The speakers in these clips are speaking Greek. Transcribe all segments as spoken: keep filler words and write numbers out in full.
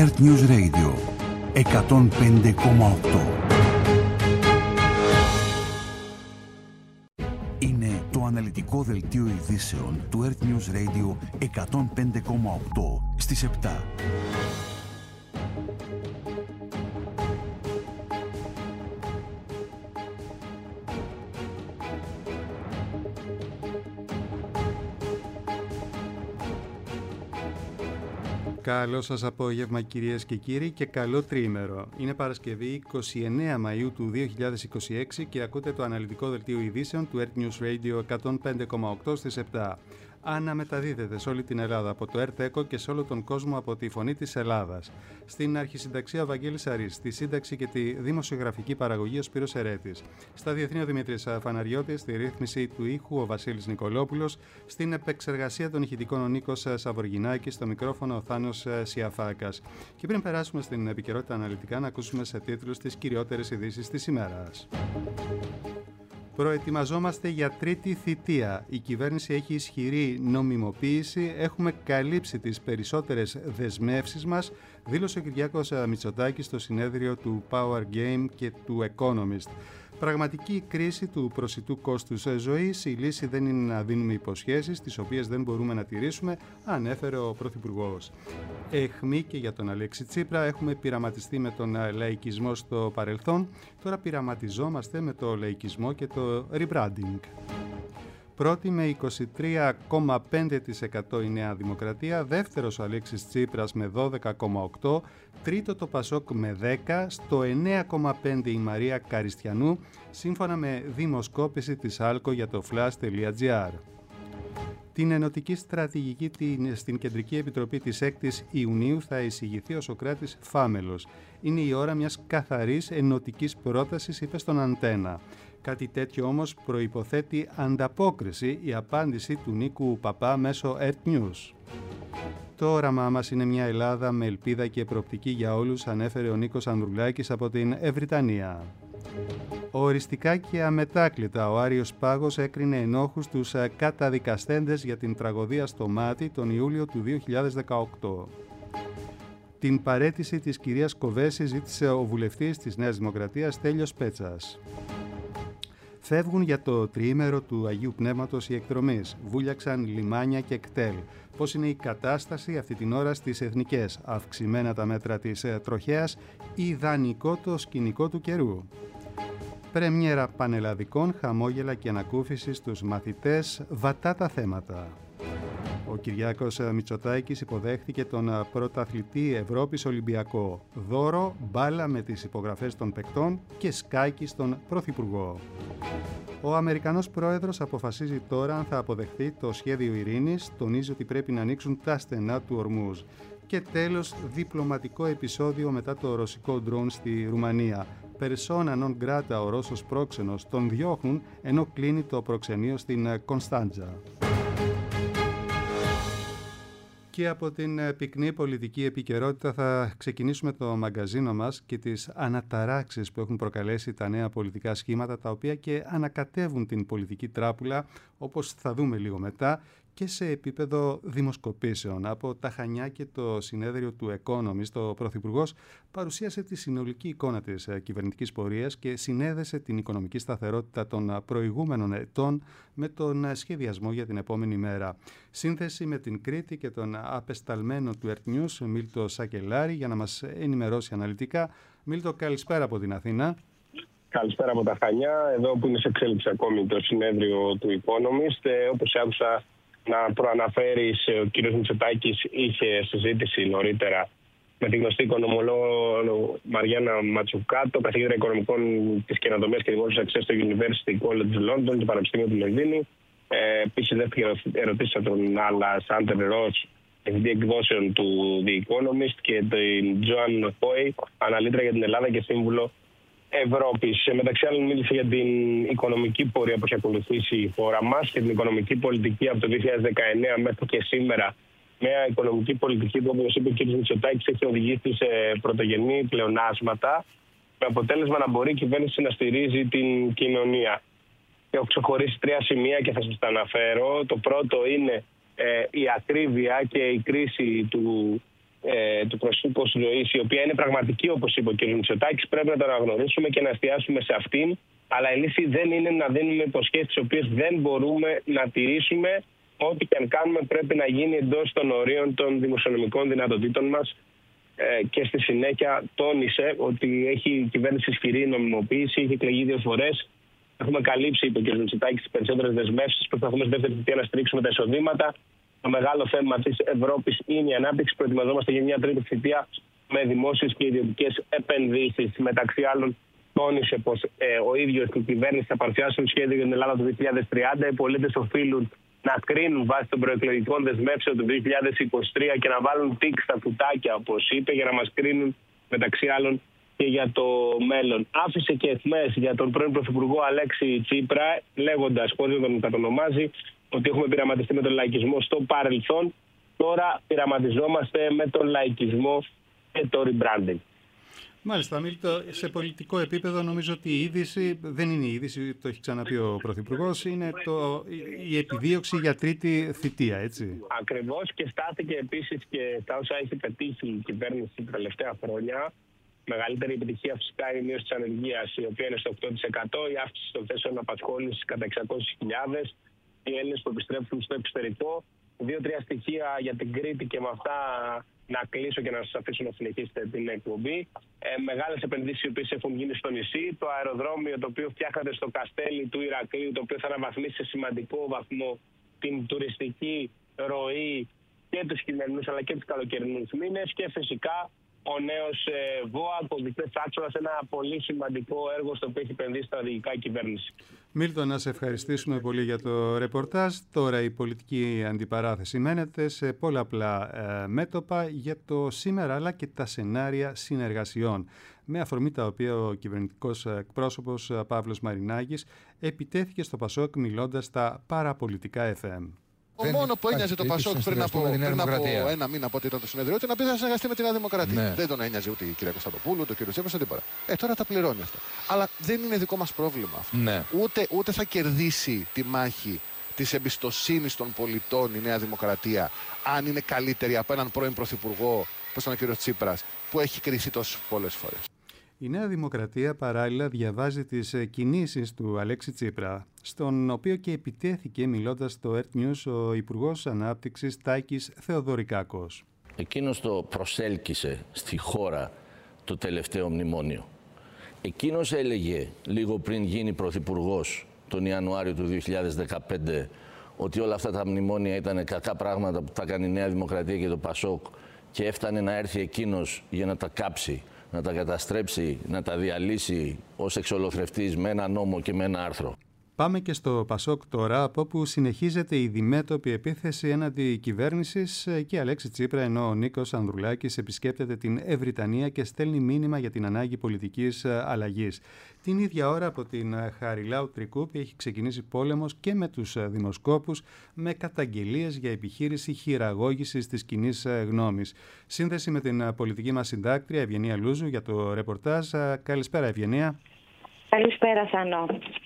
Earth News Radio εκατόν πέντε κόμμα οκτώ. Είναι το αναλυτικό δελτίο ειδήσεων του Earth News Radio εκατόν πέντε κόμμα οκτώ στις επτά. Καλό σας απόγευμα κυρίες και κύριοι και καλό τριήμερο. Είναι Παρασκευή εικοστή ενάτη Μαΐου του δύο χιλιάδες είκοσι έξι και ακούτε το αναλυτικό δελτίο ειδήσεων του Earth News Radio εκατόν πέντε κόμμα οκτώ στις επτά. Αναμεταδίδεται σε όλη την Ελλάδα από το Earth Echo και σε όλο τον κόσμο από τη Φωνή της Ελλάδας. Στην αρχισυνταξία ο Βαγγέλης Αρής, στη σύνταξη και τη δημοσιογραφική παραγωγή ο Σπύρος Ερέτης. Στα διεθνή ο Δημήτρης Φαναριώτης, στη ρύθμιση του ήχου ο Βασίλης Νικολόπουλος, στην επεξεργασία των ηχητικών ο Νίκος Σαβοργινάκης, στο μικρόφωνο ο Θάνος Σιαφάκας. Και πριν περάσουμε στην επικαιρότητα αναλυτικά, να ακούσουμε σε τίτλους τις κυριότερες ειδήσεις της ημέρας. Προετοιμαζόμαστε για τρίτη θητεία. Η κυβέρνηση έχει ισχυρή νομιμοποίηση. Έχουμε καλύψει τις περισσότερες δεσμεύσεις μας, δήλωσε ο Κυριάκος Μητσοτάκης στο συνέδριο του Power Game και του Economist. Πραγματική κρίση του προσιτού κόστους ζωής. Η λύση δεν είναι να δίνουμε υποσχέσεις, τις οποίες δεν μπορούμε να τηρήσουμε, ανέφερε ο Πρωθυπουργός. Αιχμή και για τον Αλέξη Τσίπρα. Έχουμε πειραματιστεί με τον λαϊκισμό στο παρελθόν. Τώρα πειραματιζόμαστε με το λαϊκισμό και το rebranding. Πρώτη με είκοσι τρία κόμμα πέντε τοις εκατό η Νέα Δημοκρατία, δεύτερος ο Αλέξης Τσίπρας με δώδεκα κόμμα οκτώ τοις εκατό, τρίτο το Πασόκ με δέκα τοις εκατό, στο εννέα κόμμα πέντε τοις εκατό η Μαρία Καριστιανού, σύμφωνα με δημοσκόπηση της Άλκο για το flash τελεία gr. Την ενωτική στρατηγική στην Κεντρική Επιτροπή της έκτη Ιουνίου θα εισηγηθεί ο Σωκράτης Φάμελος. Είναι η ώρα μιας καθαρής ενωτικής πρότασης, είπε στον Αντένα. Κάτι τέτοιο όμως προϋποθέτει ανταπόκριση, η απάντηση του Νίκου Παπά μέσω Earth News. Το όραμά μας είναι μια Ελλάδα με ελπίδα και προοπτική για όλους, ανέφερε ο Νίκος Ανδρουλάκης από την Ευρυτανία. Οριστικά και αμετάκλητα ο Άριος Πάγος έκρινε ενόχους τους καταδικαστέντες για την τραγωδία στο Μάτι τον Ιούλιο του δύο χιλιάδες δεκαοκτώ. Την παραίτηση της κυρίας Κοβέση ζήτησε ο βουλευτής της Νέας Δημοκρατίας Στέλιος Πέτσας. Φεύγουν για το τριήμερο του Αγίου Πνεύματος οι εκδρομείς. Βούλιαξαν λιμάνια και κτέλ. Πώς είναι η κατάσταση αυτή την ώρα στις εθνικές? Αυξημένα τα μέτρα της τροχέας, ιδανικό το σκηνικό του καιρού. Πρέμιερα πανελλαδικών, χαμόγελα και ανακούφιση στους μαθητές, βατά τα θέματα. Ο Κυριάκος Μητσοτάκης υποδέχθηκε τον πρωταθλητή Ευρώπης Ολυμπιακό. Δώρο, μπάλα με τις υπογραφές των παικτών και σκάκι στον Πρωθυπουργό. Ο Αμερικανός πρόεδρος αποφασίζει τώρα αν θα αποδεχθεί το σχέδιο ειρήνης, τονίζει ότι πρέπει να ανοίξουν τα στενά του Ορμούζ. Και τέλος, διπλωματικό επεισόδιο μετά το ρωσικό ντρόουν στη Ρουμανία. Persona non grata, ο Ρώσος πρόξενος, τον διώχνουν ενώ κλείνει το προξενείο στην Κωνσταντζα. Και από την πυκνή πολιτική επικαιρότητα θα ξεκινήσουμε το μαγκαζίνο μας και τις αναταράξεις που έχουν προκαλέσει τα νέα πολιτικά σχήματα, τα οποία και ανακατεύουν την πολιτική τράπουλα, όπως θα δούμε λίγο μετά, και σε επίπεδο δημοσκοπήσεων. Από τα Χανιά και το συνέδριο του Economist, ο Πρωθυπουργός παρουσίασε τη συνολική εικόνα της κυβερνητικής πορείας και συνέδεσε την οικονομική σταθερότητα των προηγούμενων ετών με τον σχεδιασμό για την επόμενη μέρα. Σύνθεση με την Κρήτη και τον απεσταλμένο του Earth News, Μίλτο Σακελάρη, για να μας ενημερώσει αναλυτικά. Μίλτο, καλησπέρα από την Αθήνα. Καλησπέρα από τα Χανιά, εδώ που είναι σε εξέλιξη ακόμη το συνέδριο του Economist. Όπως άκουσα να προαναφέρεις, ο κύριος Μητσοτάκης είχε συζήτηση νωρίτερα με τη γνωστή οικονομολόγο Μαριάννα Ματσουκάτο, καθηγήτρια οικονομικών της καινοτομίας και δημόσιας αξίας στο University College London, το Πανεπιστήμιο του Λονδίνου. Ε, Επίσης, δεύτερη ερωτήση από τον Άλλα Σάντερ Ρος, διευθυντή εκδόσεων του The Economist, και τον Τζοάν Χόι, αναλύτρια για την Ελλάδα και σύμβουλο Ευρώπης. Μεταξύ άλλων, μίλησε για την οικονομική πορεία που έχει ακολουθήσει η χώρα μας και την οικονομική πολιτική από το δύο χιλιάδες δεκαεννέα μέχρι και σήμερα. Μια οικονομική πολιτική που, όπως είπε ο κ. Μητσοτάκης, έχει οδηγήσει σε πρωτογενή πλεονάσματα, με αποτέλεσμα να μπορεί η κυβέρνηση να στηρίζει την κοινωνία. Έχω ξεχωρίσει τρία σημεία και θα σας τα αναφέρω. Το πρώτο είναι ε, η ακρίβεια και η κρίση του ε, του προσώπου ζωής, η οποία είναι πραγματική, όπως είπε ο κ. Μητσοτάκης, πρέπει να το αναγνωρίσουμε και να εστιάσουμε σε αυτήν. Αλλά η λύση δεν είναι να δίνουμε υποσχέσεις τις οποίες δεν μπορούμε να τηρήσουμε. Ό,τι και αν κάνουμε πρέπει να γίνει εντός των ορίων των δημοσιονομικών δυνατοτήτων μας. Ε, και στη συνέχεια τόνισε ότι έχει η κυβέρνηση ισχυρή νομιμοποίηση, έχει εκλεγεί δύο φορές. Έχουμε καλύψει, είπε ο κ. Μητσοτάκης, τις περισσότερες δεσμεύσεις. Προσπαθούμε στη δεύτερη θητεία να στηρίξουμε τα εισοδήματα. Το μεγάλο θέμα της Ευρώπης είναι η ανάπτυξη. Προετοιμαζόμαστε για μια τρίτη θητεία με δημόσιες και ιδιωτικές επενδύσεις. Μεταξύ άλλων, τόνισε πως ε, ο ίδιος και η κυβέρνηση θα παρουσιάσουν σχέδιο για την Ελλάδα το δύο χιλιάδες τριάντα. Οι πολίτες οφείλουν να κρίνουν βάσει των προεκλογικών δεσμεύσεων του δύο χιλιάδες είκοσι τρία και να βάλουν τικ στα κουτάκια, όπως είπε, για να μας κρίνουν μεταξύ άλλων και για το μέλλον. Άφησε και αιθμές για τον πρώην Πρωθυπουργό Αλέξη Τσίπρα, λέγοντας, χωρίς να τον κατονομάζει, ότι έχουμε πειραματιστεί με τον λαϊκισμό στο παρελθόν. Τώρα πειραματιζόμαστε με τον λαϊκισμό και το rebranding. Μάλιστα, Μίλτο, σε πολιτικό επίπεδο νομίζω ότι η είδηση δεν είναι η είδηση, το έχει ξαναπεί ο Πρωθυπουργός, είναι το, η επιδίωξη για τρίτη θητεία, έτσι. Ακριβώς, και στάθηκε επίσης και τα όσα έχει πετύχει η κυβέρνηση τα τελευταία χρόνια. Μεγαλύτερη επιτυχία φυσικά είναι η μείωση της ανεργίας, η οποία είναι στο οκτώ τοις εκατό, η αύξηση των θέσεων απασχόλησης κατά εξακόσιες χιλιάδες, οι Έλληνες που επιστρέφουν στο εξωτερικό. Δύο-τρία στοιχεία για την Κρήτη και με αυτά να κλείσω και να σας αφήσω να συνεχίσετε την εκπομπή. Ε, μεγάλες επενδύσεις οι οποίες έχουν γίνει στο νησί. Το αεροδρόμιο το οποίο φτιάχνεται στο Καστέλι του Ηρακλείου, το οποίο θα αναβαθμίσει σε σημαντικό βαθμό την τουριστική ροή και τους χειμερινούς αλλά και τους καλοκαιρινούς μήνες. Και φυσικά ο νέος ε, ΒΟΑ, κομβιστές άξονας, ένα πολύ σημαντικό έργο στο οποίο έχει επενδύσει στρατηγικά η κυβέρνηση. Μίλτο, να σε ευχαριστήσουμε πολύ για το ρεπορτάζ. Τώρα η πολιτική αντιπαράθεση μένεται σε πολλαπλά ε, μέτωπα για το σήμερα αλλά και τα σενάρια συνεργασιών. Με αφορμή τα οποία ο κυβερνητικός εκπρόσωπος Παύλος Μαρινάκης επιτέθηκε στο Πασόκ μιλώντας στα παραπολιτικά εφ εμ. Το μόνο που ένοιαζε το Πασόκ πριν από, πριν από ένα μήνα από ό,τι ήταν το συνεδριό ήταν να πει θα συνεργαστεί με τη Νέα Δημοκρατία. Ναι. Δεν τον ένοιαζε ούτε η κυρία Κωνσταντοπούλου, ούτε ο κύριο Τσίπρας, τίποτα. Ε, τώρα τα πληρώνει αυτό. Αλλά δεν είναι δικό μας πρόβλημα αυτό. Ναι. Ούτε, ούτε θα κερδίσει τη μάχη της εμπιστοσύνης των πολιτών η Νέα Δημοκρατία αν είναι καλύτερη από έναν πρώην πρωθυπουργό, όπως ήταν ο κύριο Τσίπρας, που έχει κριθεί τόσες πολλές φορές. Η Νέα Δημοκρατία παράλληλα διαβάζει τις κινήσεις του Αλέξη Τσίπρα, στον οποίο και επιτέθηκε μιλώντας στο Earth News ο Υπουργός Ανάπτυξης Τάκης Θεοδωρικάκος. Εκείνος το προσέλκυσε στη χώρα το τελευταίο μνημόνιο. Εκείνος έλεγε λίγο πριν γίνει πρωθυπουργός τον Ιανουάριο του δύο χιλιάδες δεκαπέντε ότι όλα αυτά τα μνημόνια ήταν κακά πράγματα που θα κάνει η Νέα Δημοκρατία και το Πασόκ και έφτανε να έρθει εκείνος για να τα κάψει, να τα καταστρέψει, να τα διαλύσει ως εξολοθρευτής με ένα νόμο και με ένα άρθρο. Πάμε και στο Πασόκ τώρα, από όπου συνεχίζεται η διμέτωπη επίθεση έναντι κυβέρνησης και Αλέξη Τσίπρα, ενώ ο Νίκος Ανδρουλάκης επισκέπτεται την Ευρυτανία και στέλνει μήνυμα για την ανάγκη πολιτικής αλλαγής. Την ίδια ώρα από την Χαριλάου Τρικούπη έχει ξεκινήσει πόλεμος και με τους δημοσκόπους, με καταγγελίες για επιχείρηση χειραγώγησης της κοινής γνώμης. Σύνδεση με την πολιτική μας συντάκτρια Ευγενία Λούζου για το ρεπορτάζ. Καλησπέρα, Ευγενία. Καλησπέρα, Θανό.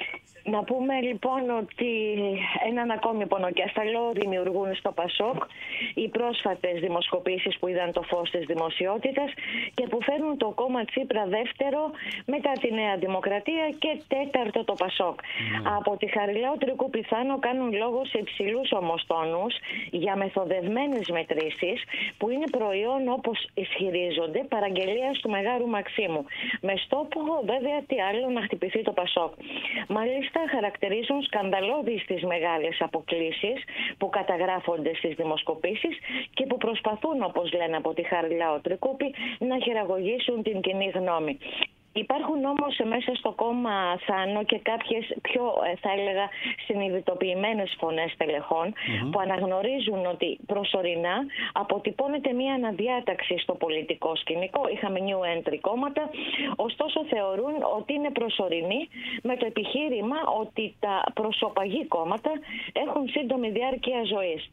Να πούμε λοιπόν ότι έναν ακόμη πονοκέφαλο δημιουργούν στο Πασόκ οι πρόσφατες δημοσκοπήσεις που είδαν το φως της δημοσιότητας και που φέρνουν το κόμμα Τσίπρα δεύτερο μετά τη Νέα Δημοκρατία και τέταρτο το Πασόκ. Mm. Από τη Χαριλάου Τρικούπη Θάνο κάνουν λόγο σε υψηλούς ομοστόνους για μεθοδευμένες μετρήσεις που είναι προϊόν, όπως ισχυρίζονται, παραγγελίας του Μεγάρου Μαξίμου. Με στόχο βέβαια τι άλλο να χτυπηθεί το Πασόκ. Μάλιστα χαρακτηρίζουν σκανδαλώδεις τις μεγάλες αποκλίσεις που καταγράφονται στις δημοσκοπήσεις και που προσπαθούν, όπως λένε από τη Χαριλάου Τρικούπη, να χειραγωγήσουν την κοινή γνώμη. Υπάρχουν όμως μέσα στο κόμμα Θάνο και κάποιες πιο, θα έλεγα, συνειδητοποιημένες φωνές τελεχών mm-hmm. που αναγνωρίζουν ότι προσωρινά αποτυπώνεται μια αναδιάταξη στο πολιτικό σκηνικό. Είχαμε new entry κόμματα, ωστόσο θεωρούν ότι είναι προσωρινή με το επιχείρημα ότι τα προσωπαγή κόμματα έχουν σύντομη διάρκεια ζωής.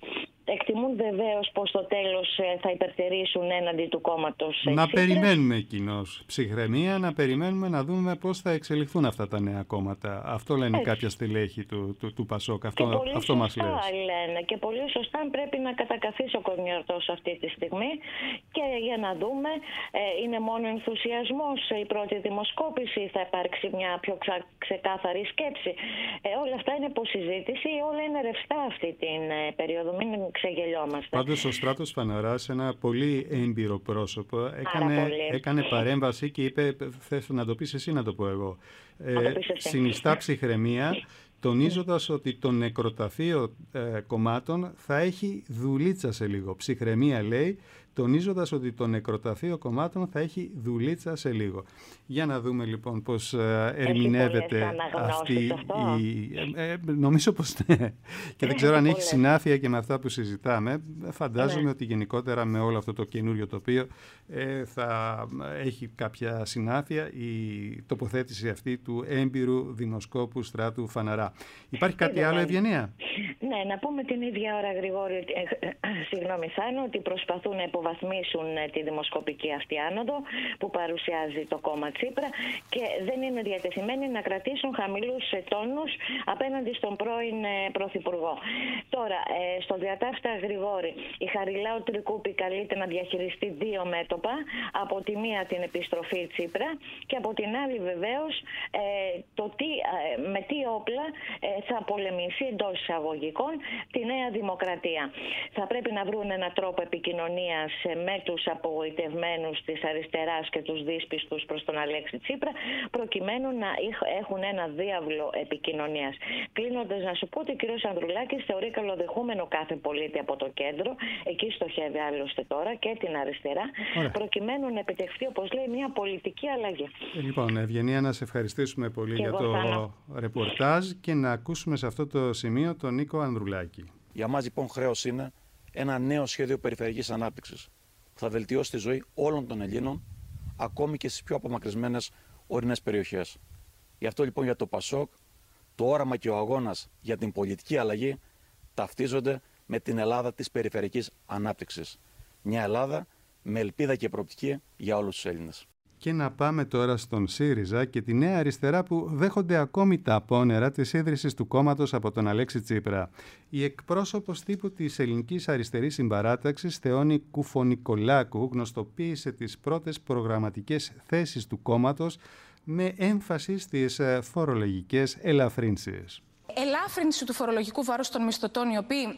εκτιμούν βεβαίως πως στο τέλος θα υπερτερήσουν έναντι του κόμματος. Να περιμένουμε κοινώς ψυχραιμία, να περιμένουμε να δούμε πώς θα εξελιχθούν αυτά τα νέα κόμματα. Αυτό λένε Έτσι. κάποια στελέχη του, του, του Πασόκ. Αυτό, αυτό μας λες. Λένε και πολύ σωστά πρέπει να κατακαθίσει ο Κονιορτός αυτή τη στιγμή και για να δούμε, ε, είναι μόνο ενθουσιασμός η πρώτη δημοσκόπηση, θα υπάρξει μια πιο ξα, ξεκάθαρη σκέψη. Ε, όλα αυτά είναι υποσυζήτηση, όλα είναι ρευστά αυτή την ε, περίοδο, μην ξεγελιόμαστε. Πάντως ο Στράτος Φαναράς, ένα πολύ έμπειρο πρόσωπο, έκανε, έκανε παρέμβαση και είπε, θες να το πεις εσύ, να το πω εγώ, ε, συνιστά ψυχραιμία, τονίζοντας ότι το νεκροταφείο ε, κομμάτων θα έχει δουλίτσα σε λίγο. Ψυχραιμία λέει, τονίζοντας ότι το νεκροταφείο κομμάτων θα έχει δουλίτσα σε λίγο. Για να δούμε λοιπόν πώς ε, ερμηνεύεται αυτή η... Ε, ε, νομίζω πως ναι. Και δεν ξέρω αν έχει συνάφεια και με αυτά που συζητάμε. Φαντάζομαι ναι. ότι γενικότερα με όλο αυτό το καινούριο τοπίο ε, θα έχει κάποια συνάφεια η τοποθέτηση αυτή του έμπειρου δημοσκόπου Στράτου Φαναρά. Υπάρχει κάτι άλλο, Ευγενία? Ναι, να πούμε την ίδια ώρα, Γρηγόρη, ε, ε, συγγνώμη Θάνο, ότι προσπαθούν να υποβαθμίσουν τη δημοσκοπική αυτή άνοδο που παρουσιάζει το κόμμα Τσίπρα και δεν είναι διατεθειμένοι να κρατήσουν χαμηλούς τόνους απέναντι στον πρώην Πρωθυπουργό. Τώρα, ε, στο διατάφτα, Γρηγόρη, η Χαριλάου Τρικούπη καλείται να διαχειριστεί δύο μέτωπα. Από τη μία την επιστροφή Τσίπρα και από την άλλη βεβαίως ε, το τι, ε, με τι όπλα ε, θα πολεμήσει εντός εισαγωγικών τη Νέα Δημοκρατία. Θα πρέπει να βρουν έναν τρόπο επικοινωνίας με τους απογοητευμένους της αριστεράς και τους δύσπιστους προς τον Αλέξη Τσίπρα, προκειμένου να έχουν ένα διάβλο επικοινωνίας. Κλείνοντας, να σου πω ότι ο κ. Ανδρουλάκης θεωρεί καλοδεχούμενο κάθε πολίτη από το κέντρο, εκεί στοχεύει άλλωστε τώρα και την αριστερά, Ωραία. προκειμένου να επιτευχθεί, όπως λέει, μια πολιτική αλλαγή. Ε, λοιπόν, Ευγενία, να σε ευχαριστήσουμε πολύ και για το θα... ρεπορτάζ και να ακούσουμε σε αυτό το σημείο τον Νίκο Ανδρουλάκη. Για μας λοιπόν χρέος είναι ένα νέο σχέδιο περιφερειακής ανάπτυξης που θα βελτιώσει τη ζωή όλων των Ελλήνων, ακόμη και στις πιο απομακρυσμένες ορεινές περιοχές. Γι' αυτό λοιπόν για το Πασόκ, το όραμα και ο αγώνας για την πολιτική αλλαγή ταυτίζονται με την Ελλάδα της περιφερειακής ανάπτυξης. Μια Ελλάδα με ελπίδα και προοπτική για όλους τους Έλληνες. Και να πάμε τώρα στον ΣΥΡΙΖΑ και τη Νέα Αριστερά που δέχονται ακόμη τα απόνερα της ίδρυσης του κόμματος από τον Αλέξη Τσίπρα. Η εκπρόσωπος τύπου της Ελληνικής Αριστερής Συμπαράταξης, Θεόνη Κουφονικολάκου, γνωστοποίησε τις πρώτες προγραμματικές θέσεις του κόμματος με έμφαση στις φορολογικές ελαφρύνσεις. Ελάφρυνση του φορολογικού βάρους των μισθωτών, οι οποίοι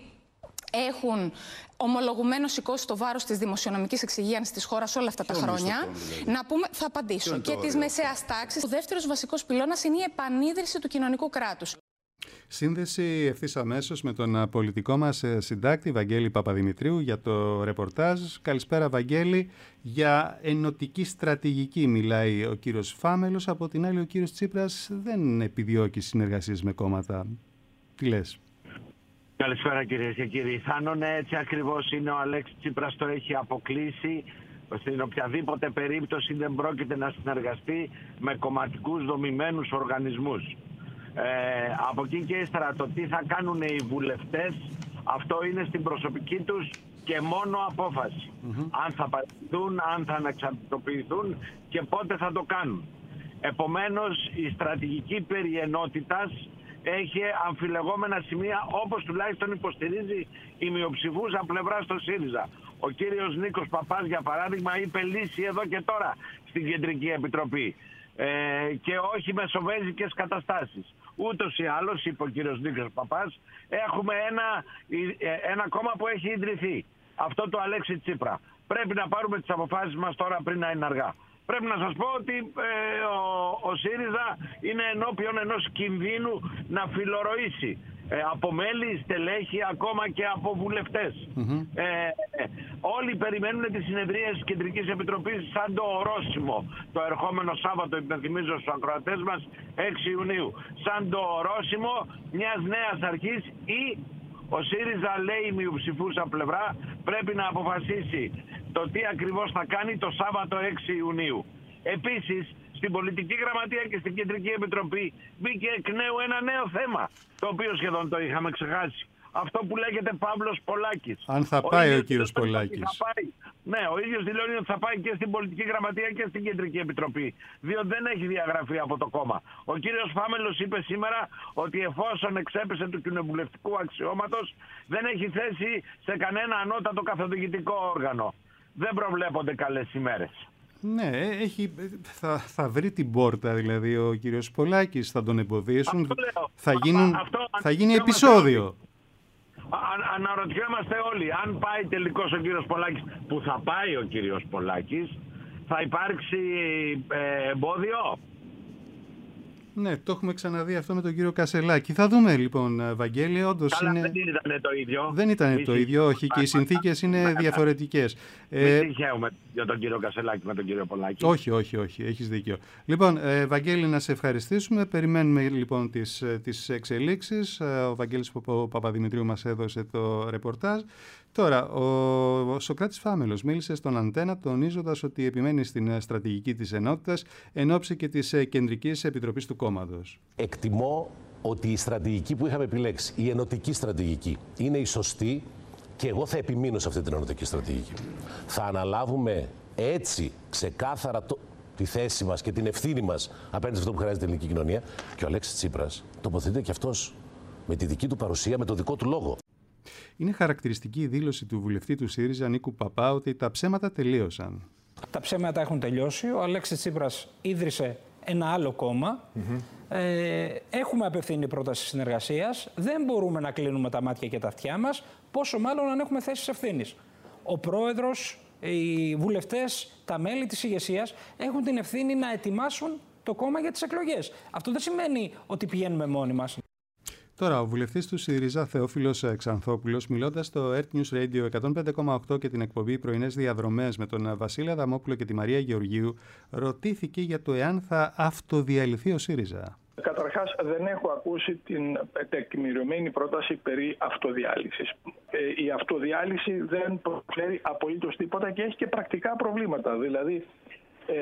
έχουν ομολογουμένως σηκώσει το βάρος της δημοσιονομικής εξυγίανσης της χώρας όλα αυτά τα χρόνια. Να πούμε, θα απαντήσω, και της μεσαίας τάξης. Ο δεύτερος βασικός πυλώνας είναι η επανίδρυση του κοινωνικού κράτους. Σύνδεση ευθύς αμέσως με τον πολιτικό μας συντάκτη Βαγγέλη Παπαδημητρίου για το ρεπορτάζ. Καλησπέρα, Βαγγέλη. Για ενωτική στρατηγική μιλάει ο κύριος Φάμελος. Από την άλλη, ο κύριος Τσίπρας δεν επιδιώκει συνεργασίες με κόμματα. Τι λες? Καλησπέρα, κυρίες και κύριοι. Θάνο, ναι, έτσι ακριβώς είναι. Ο Αλέξης Τσίπρας το έχει αποκλείσει. Στην οποιαδήποτε περίπτωση δεν πρόκειται να συνεργαστεί με κομματικούς δομημένους οργανισμούς. Ε, από εκεί και ύστερα το τι θα κάνουν οι βουλευτές, αυτό είναι στην προσωπική τους και μόνο απόφαση. Mm-hmm. Αν θα παραιτηθούν, αν θα αναξαρτητοποιηθούν και πότε θα το κάνουν. Επομένως, η στρατηγική περί ενότητας έχει αμφιλεγόμενα σημεία, όπως τουλάχιστον υποστηρίζει η μειοψηφούσα πλευρά στο ΣΥΡΙΖΑ. Ο κύριος Νίκος Παπάς, για παράδειγμα, είπε λύση εδώ και τώρα στην Κεντρική Επιτροπή ε, και όχι με σοβέζικες καταστάσεις. Ούτως ή άλλως, είπε ο κύριος Νίκος Παπάς, έχουμε ένα, ένα κόμμα που έχει ιδρυθεί. Αυτό το Αλέξη Τσίπρα. Πρέπει να πάρουμε τις αποφάσεις μας τώρα πριν να είναι αργά. Πρέπει να σας πω ότι ε, ο, ο ΣΥΡΙΖΑ είναι ενώπιον ενός κινδύνου να φιλορροήσει ε, από μέλη, στελέχη, ακόμα και από βουλευτές. Mm-hmm. Ε, ε, όλοι περιμένουν τις συνεδρίες της Κεντρικής Επιτροπής σαν το ορόσημο. Το ερχόμενο Σάββατο, υπενθυμίζω στους ακροατές μας, έξι Ιουνίου. Σαν το ορόσημο μιας νέας αρχής, ή ο ΣΥΡΙΖΑ, λέει η μειοψηφούσα πλευρά, πρέπει να αποφασίσει το τι ακριβώς θα κάνει το Σάββατο έξι Ιουνίου. Επίσης, στην Πολιτική Γραμματεία και στην Κεντρική Επιτροπή μπήκε εκ νέου ένα νέο θέμα, το οποίο σχεδόν το είχαμε ξεχάσει. αυτό που λέγεται Παύλος Πολάκης. Αν θα ο πάει ο κύριος Πολάκης. Θα πάει. Ναι, ο ίδιος δηλώνει ότι θα πάει και στην Πολιτική Γραμματεία και στην Κεντρική Επιτροπή. Διότι δεν έχει διαγραφεί από το κόμμα. Ο κύριος Φάμελος είπε σήμερα ότι εφόσον εξέπεσε του κοινοβουλευτικού αξιώματος, δεν έχει θέση σε κανένα ανώτατο καθοδηγητικό όργανο. Δεν προβλέπονται καλές ημέρες. Ναι, έχει, θα, θα βρει την πόρτα δηλαδή ο κύριος Πολάκης, θα τον εμποδίσουν, θα, γίνουν, αυτό, θα γίνει επεισόδιο. Όλοι. Α, αναρωτιόμαστε όλοι, αν πάει τελικώς ο κύριος Πολάκης, που θα πάει ο κύριος Πολάκης, θα υπάρξει ε, εμπόδιο. Ναι, το έχουμε ξαναδεί αυτό με τον κύριο Κασελάκη. Θα δούμε λοιπόν, Βαγγέλη, όντως είναι... δεν ήταν το ίδιο. Δεν ήταν το ίδιο, όχι, και οι συνθήκες είναι διαφορετικές. Μην ε... συγχαίουμε για τον κύριο Κασελάκη με τον κύριο Πολάκη. Όχι, όχι, όχι, έχεις δίκιο. Λοιπόν, ε, Βαγγέλη, να σε ευχαριστήσουμε. Περιμένουμε λοιπόν τις, τις εξελίξεις. Ο Βαγγέλης ο Παπαδημητρίου μας έδωσε το ρεπορτάζ. Τώρα, ο Σωκράτης Φάμελος μίλησε στον Αντένα τονίζοντας ότι επιμένει στην στρατηγική της ενότητας εν ώψη και της Κεντρικής Επιτροπής του κόμματος. Εκτιμώ ότι η στρατηγική που είχαμε επιλέξει, η ενωτική στρατηγική, είναι η σωστή και εγώ θα επιμείνω σε αυτή την ενωτική στρατηγική. Θα αναλάβουμε έτσι ξεκάθαρα το, τη θέση μας και την ευθύνη μας απέναντι σε αυτό που χρειάζεται η ελληνική κοινωνία. Και ο Αλέξης Τσίπρας τοποθετείται και αυτός με τη δική του παρουσία, με το δικό του λόγο. Είναι χαρακτηριστική η δήλωση του βουλευτή του ΣΥΡΙΖΑ Νίκου Παπά ότι τα ψέματα τελείωσαν. Τα ψέματα έχουν τελειώσει. Ο Αλέξης Τσίπρας ίδρυσε ένα άλλο κόμμα. Mm-hmm. ε, έχουμε απευθύνει πρόταση συνεργασίας. Δεν μπορούμε να κλείνουμε τα μάτια και τα αυτιά μας, πόσο μάλλον αν έχουμε θέσεις ευθύνης. Ο πρόεδρος, οι βουλευτές, τα μέλη της ηγεσίας έχουν την ευθύνη να ετοιμάσουν το κόμμα για τις εκλογές. Αυτό δεν σημαίνει ότι πηγαίνουμε μόνοι μας. Τώρα, ο βουλευτής του ΣΥΡΙΖΑ, Θεόφιλος Ξανθόπουλος, μιλώντας στο Earth News Radio εκατόν πέντε κόμμα οκτώ και την εκπομπή Πρωινές Διαδρομές με τον Βασίλη Αδαμόπουλο και τη Μαρία Γεωργίου, ρωτήθηκε για το εάν θα αυτοδιαλυθεί ο ΣΥΡΙΖΑ. Καταρχάς, δεν έχω ακούσει την τεκμηριωμένη πρόταση περί αυτοδιάλυσης. Ε, η αυτοδιάλυση δεν προσφέρει απολύτως τίποτα και έχει και πρακτικά προβλήματα. Δηλαδή, ε,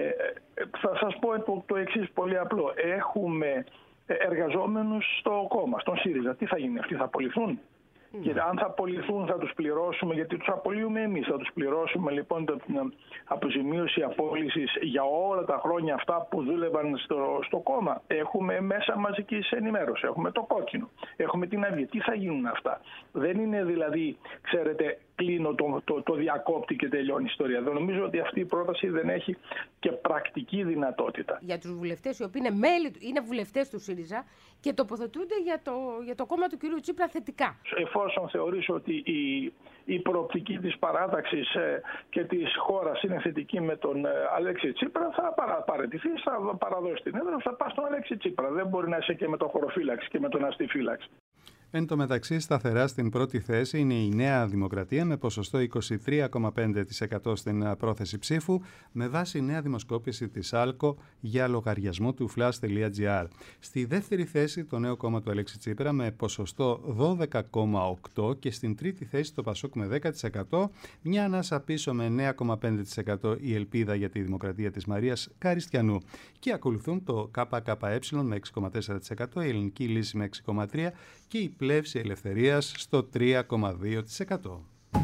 θα σας πω το, το εξής πολύ απλό. Έχουμε εργαζόμενους στο κόμμα, στον ΣΥΡΙΖΑ. Τι θα γίνει, αυτοί θα απολυθούν? Mm. Και αν θα απολυθούν θα τους πληρώσουμε, γιατί τους απολύουμε εμείς. Θα τους πληρώσουμε λοιπόν την αποζημίωση απόλυσης για όλα τα χρόνια αυτά που δούλευαν στο, στο κόμμα. Έχουμε μέσα μαζικής ενημέρωσης, έχουμε το κόκκινο, έχουμε την Αυγή. Τι θα γίνουν αυτά? Δεν είναι δηλαδή, ξέρετε, κλείνω το, το, το διακόπτη και τελειώνει η ιστορία. Δεν νομίζω ότι αυτή η πρόταση δεν έχει και πρακτική δυνατότητα. Για τους βουλευτές οι οποίοι είναι μέλη, είναι βουλευτές του ΣΥΡΙΖΑ και τοποθετούνται για το, για το κόμμα του κ. Τσίπρα θετικά. Εφόσον θεωρήσω ότι η, η προοπτική της παράταξης ε, και της χώρας είναι θετική με τον ε, Αλέξη Τσίπρα, θα παρα, παραιτηθεί, θα παραδώσει την έδρα, θα πάει στον Αλέξη Τσίπρα. Δεν μπορεί να είσαι και με το χωροφύλαξη και με τον αστιφύλαξη. Εν τω μεταξύ, σταθερά στην πρώτη θέση είναι η Νέα Δημοκρατία με ποσοστό είκοσι τρία κόμμα πέντε τοις εκατό στην πρόθεση ψήφου, με βάση νέα δημοσκόπηση της άλκο για λογαριασμό του flash τελεία gr. Στη δεύτερη θέση το νέο κόμμα του Αλέξη Τσίπρα με ποσοστό δώδεκα κόμμα οκτώ και στην τρίτη θέση το Πασόκ με δέκα τοις εκατό, μια ανάσα πίσω με εννέα κόμμα πέντε τοις εκατό η Ελπίδα για τη Δημοκρατία της Μαρίας Καριστιανού. Και ακολουθούν το ΚΚΕ με έξι κόμμα τέσσερα τοις εκατό, η Ελληνική Λύση με έξι κόμμα τρία τοις εκατό και η Πλεύση Ελευθερίας στο τρία κόμμα δύο τοις εκατό.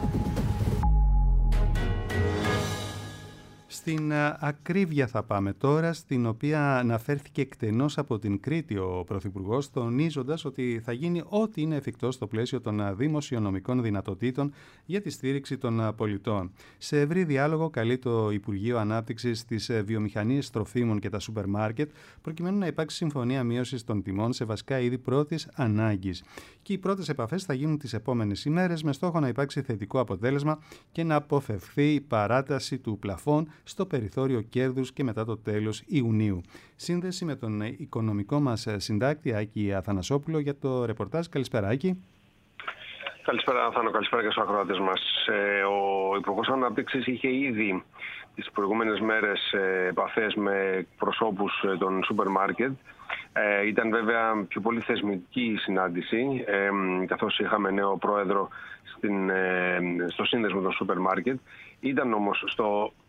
Στην ακρίβεια θα πάμε τώρα, στην οποία αναφέρθηκε εκτενώς από την Κρήτη ο Πρωθυπουργός, τονίζοντας ότι θα γίνει ό,τι είναι εφικτό στο πλαίσιο των δημοσιονομικών δυνατοτήτων για τη στήριξη των πολιτών. Σε ευρύ διάλογο καλεί το Υπουργείο Ανάπτυξης τις βιομηχανίες τροφίμων και τα σούπερ μάρκετ, προκειμένου να υπάρξει συμφωνία μείωσης των τιμών σε βασικά είδη πρώτης ανάγκης. Και οι πρώτες επαφές θα γίνουν τις επόμενες ημέρες με στόχο να υπάρξει θετικό αποτέλεσμα και να αποφευθεί η παράταση του πλαφών στο περιθώριο κέρδους και μετά το τέλος Ιουνίου. Σύνδεση με τον οικονομικό μας συντάκτη Άκη Αθανασόπουλο για το ρεπορτάζ. Καλησπέρα, Άκη. Καλησπέρα, Αθάνο. Καλησπέρα και στους ακροατές μας. Ο Υπουργός Ανάπτυξης είχε ήδη τις προηγούμενες μέρες επαφές με προσώπους των σούπερ μάρκετ. Ε, ήταν βέβαια πιο πολύ θεσμική η συνάντηση, ε, καθώς είχαμε νέο πρόεδρο στην, ε, στο σύνδεσμο των σούπερ μάρκετ. Ήταν όμως στο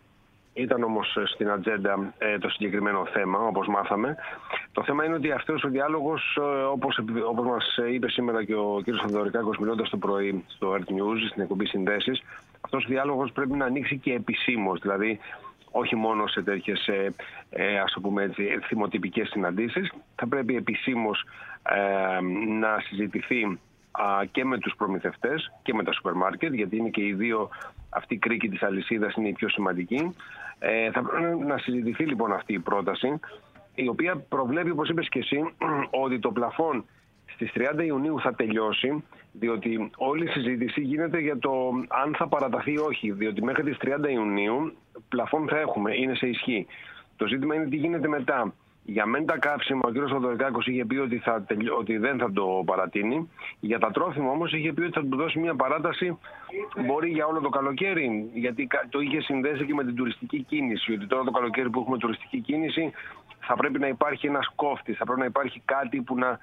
Ήταν όμως στην ατζέντα ε, το συγκεκριμένο θέμα, όπως μάθαμε. Το θέμα είναι ότι αυτός ο διάλογος, ε, όπως, όπως μας είπε σήμερα και ο κ. Θεοδωρικάκος μιλώντας το πρωί στο Earth News, στην εκπομπή Συνδέσεις, αυτός ο διάλογος πρέπει να ανοίξει και επισήμως, δηλαδή όχι μόνο σε τέτοιες ε, ε, ας το πούμε έτσι, θυμοτυπικές συναντήσεις. Θα πρέπει επισήμως ε, να συζητηθεί α, και με τους προμηθευτές και με τα σούπερ μάρκετ, γιατί είναι και οι δύο, αυτή η κρίκη της αλυσίδας είναι η πιο σημαντική. Ε, θα πρέπει να συζητηθεί λοιπόν αυτή η πρόταση, η οποία προβλέπει, όπως είπες και εσύ, ότι το πλαφόν στις τριάντα Ιουνίου θα τελειώσει, διότι όλη η συζήτηση γίνεται για το αν θα παραταθεί ή όχι, διότι μέχρι τις τριάντα Ιουνίου πλαφόν θα έχουμε, είναι σε ισχύ. Το ζήτημα είναι τι γίνεται μετά. Για μεν τα καύσιμα, ο κ. Θεοδωρικάκος είχε πει ότι, θα τελει... ότι δεν θα το παρατείνει. Για τα τρόφιμα όμως είχε πει ότι θα του δώσει μια παράταση, μπορεί για όλο το καλοκαίρι, γιατί το είχε συνδέσει και με την τουριστική κίνηση. Ότι τώρα το καλοκαίρι που έχουμε τουριστική κίνηση θα πρέπει να υπάρχει ένας κόφτης, θα πρέπει να υπάρχει κάτι που να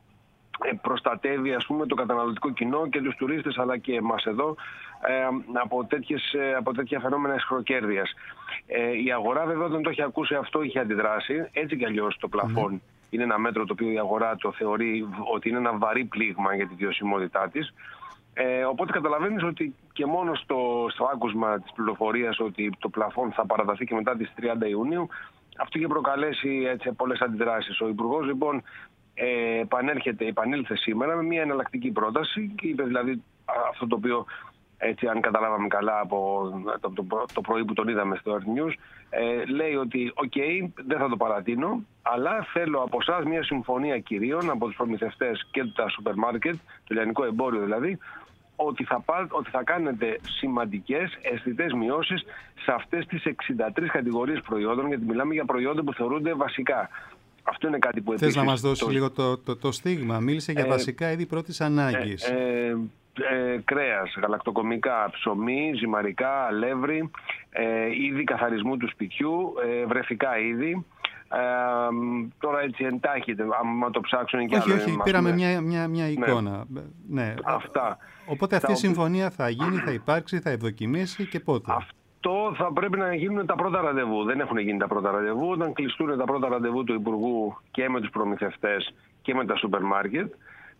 προστατεύει, ας πούμε, το καταναλωτικό κοινό και τους τουρίστες, αλλά και εμάς εδώ ε, από, τέτοιες, από τέτοια φαινόμενα αισχροκέρδειας. Ε, η αγορά βέβαια όταν το έχει ακούσει αυτό είχε αντιδράσει. Έτσι κι αλλιώς το πλαφόν mm. είναι ένα μέτρο το οποίο η αγορά το θεωρεί ότι είναι ένα βαρύ πλήγμα για τη βιωσιμότητά της. Ε, οπότε καταλαβαίνεις ότι και μόνο στο, στο άκουσμα της πληροφορίας ότι το πλαφόν θα παραταθεί και μετά τις τριάντα Ιουνίου, αυτό είχε προκαλέσει έτσι, πολλές αντιδράσεις. Ο Υπουργός λοιπόν Ε, επανέρχεται, επανήλθε σήμερα με μια εναλλακτική πρόταση και είπε δηλαδή αυτό το οποίο, έτσι αν καταλάβαμε καλά από το, το, το πρωί που τον είδαμε στο Earth News, ε, λέει ότι οκ, okay, δεν θα το παρατείνω, αλλά θέλω από εσάς μια συμφωνία κυρίων από τους προμηθευτές και τα σούπερ μάρκετ, το λιανικό εμπόριο δηλαδή, ότι θα, ότι θα κάνετε σημαντικές αισθητές μειώσεις σε αυτές τις εξήντα τρεις κατηγορίες προϊόντων, γιατί μιλάμε για προϊόντα που θεωρούνται βασικά. Αυτό είναι κάτι που επίσης... Θες να μας δώσεις το... λίγο το, το, το στίγμα. Μίλησε για ε, βασικά είδη πρώτης ανάγκης. Ε, ε, ε, κρέας, γαλακτοκομικά, ψωμί, ζυμαρικά, αλεύρι, ε, είδη καθαρισμού του σπιτιού, ε, βρεφικά είδη. Ε, τώρα έτσι εντάχει, άμα το ψάξουν και όχι, άλλο. Όχι, πήραμε μια, μια, μια εικόνα. Ναι. Ναι. Αυτά. Οπότε αυτή η συμφωνία θα γίνει, θα υπάρξει, θα ευδοκιμήσει και πότε. Αυτό θα πρέπει να γίνουν τα πρώτα ραντεβού. Δεν έχουν γίνει τα πρώτα ραντεβού. Όταν κλειστούν τα πρώτα ραντεβού του Υπουργού και με τους προμηθευτές και με τα σούπερ μάρκετ,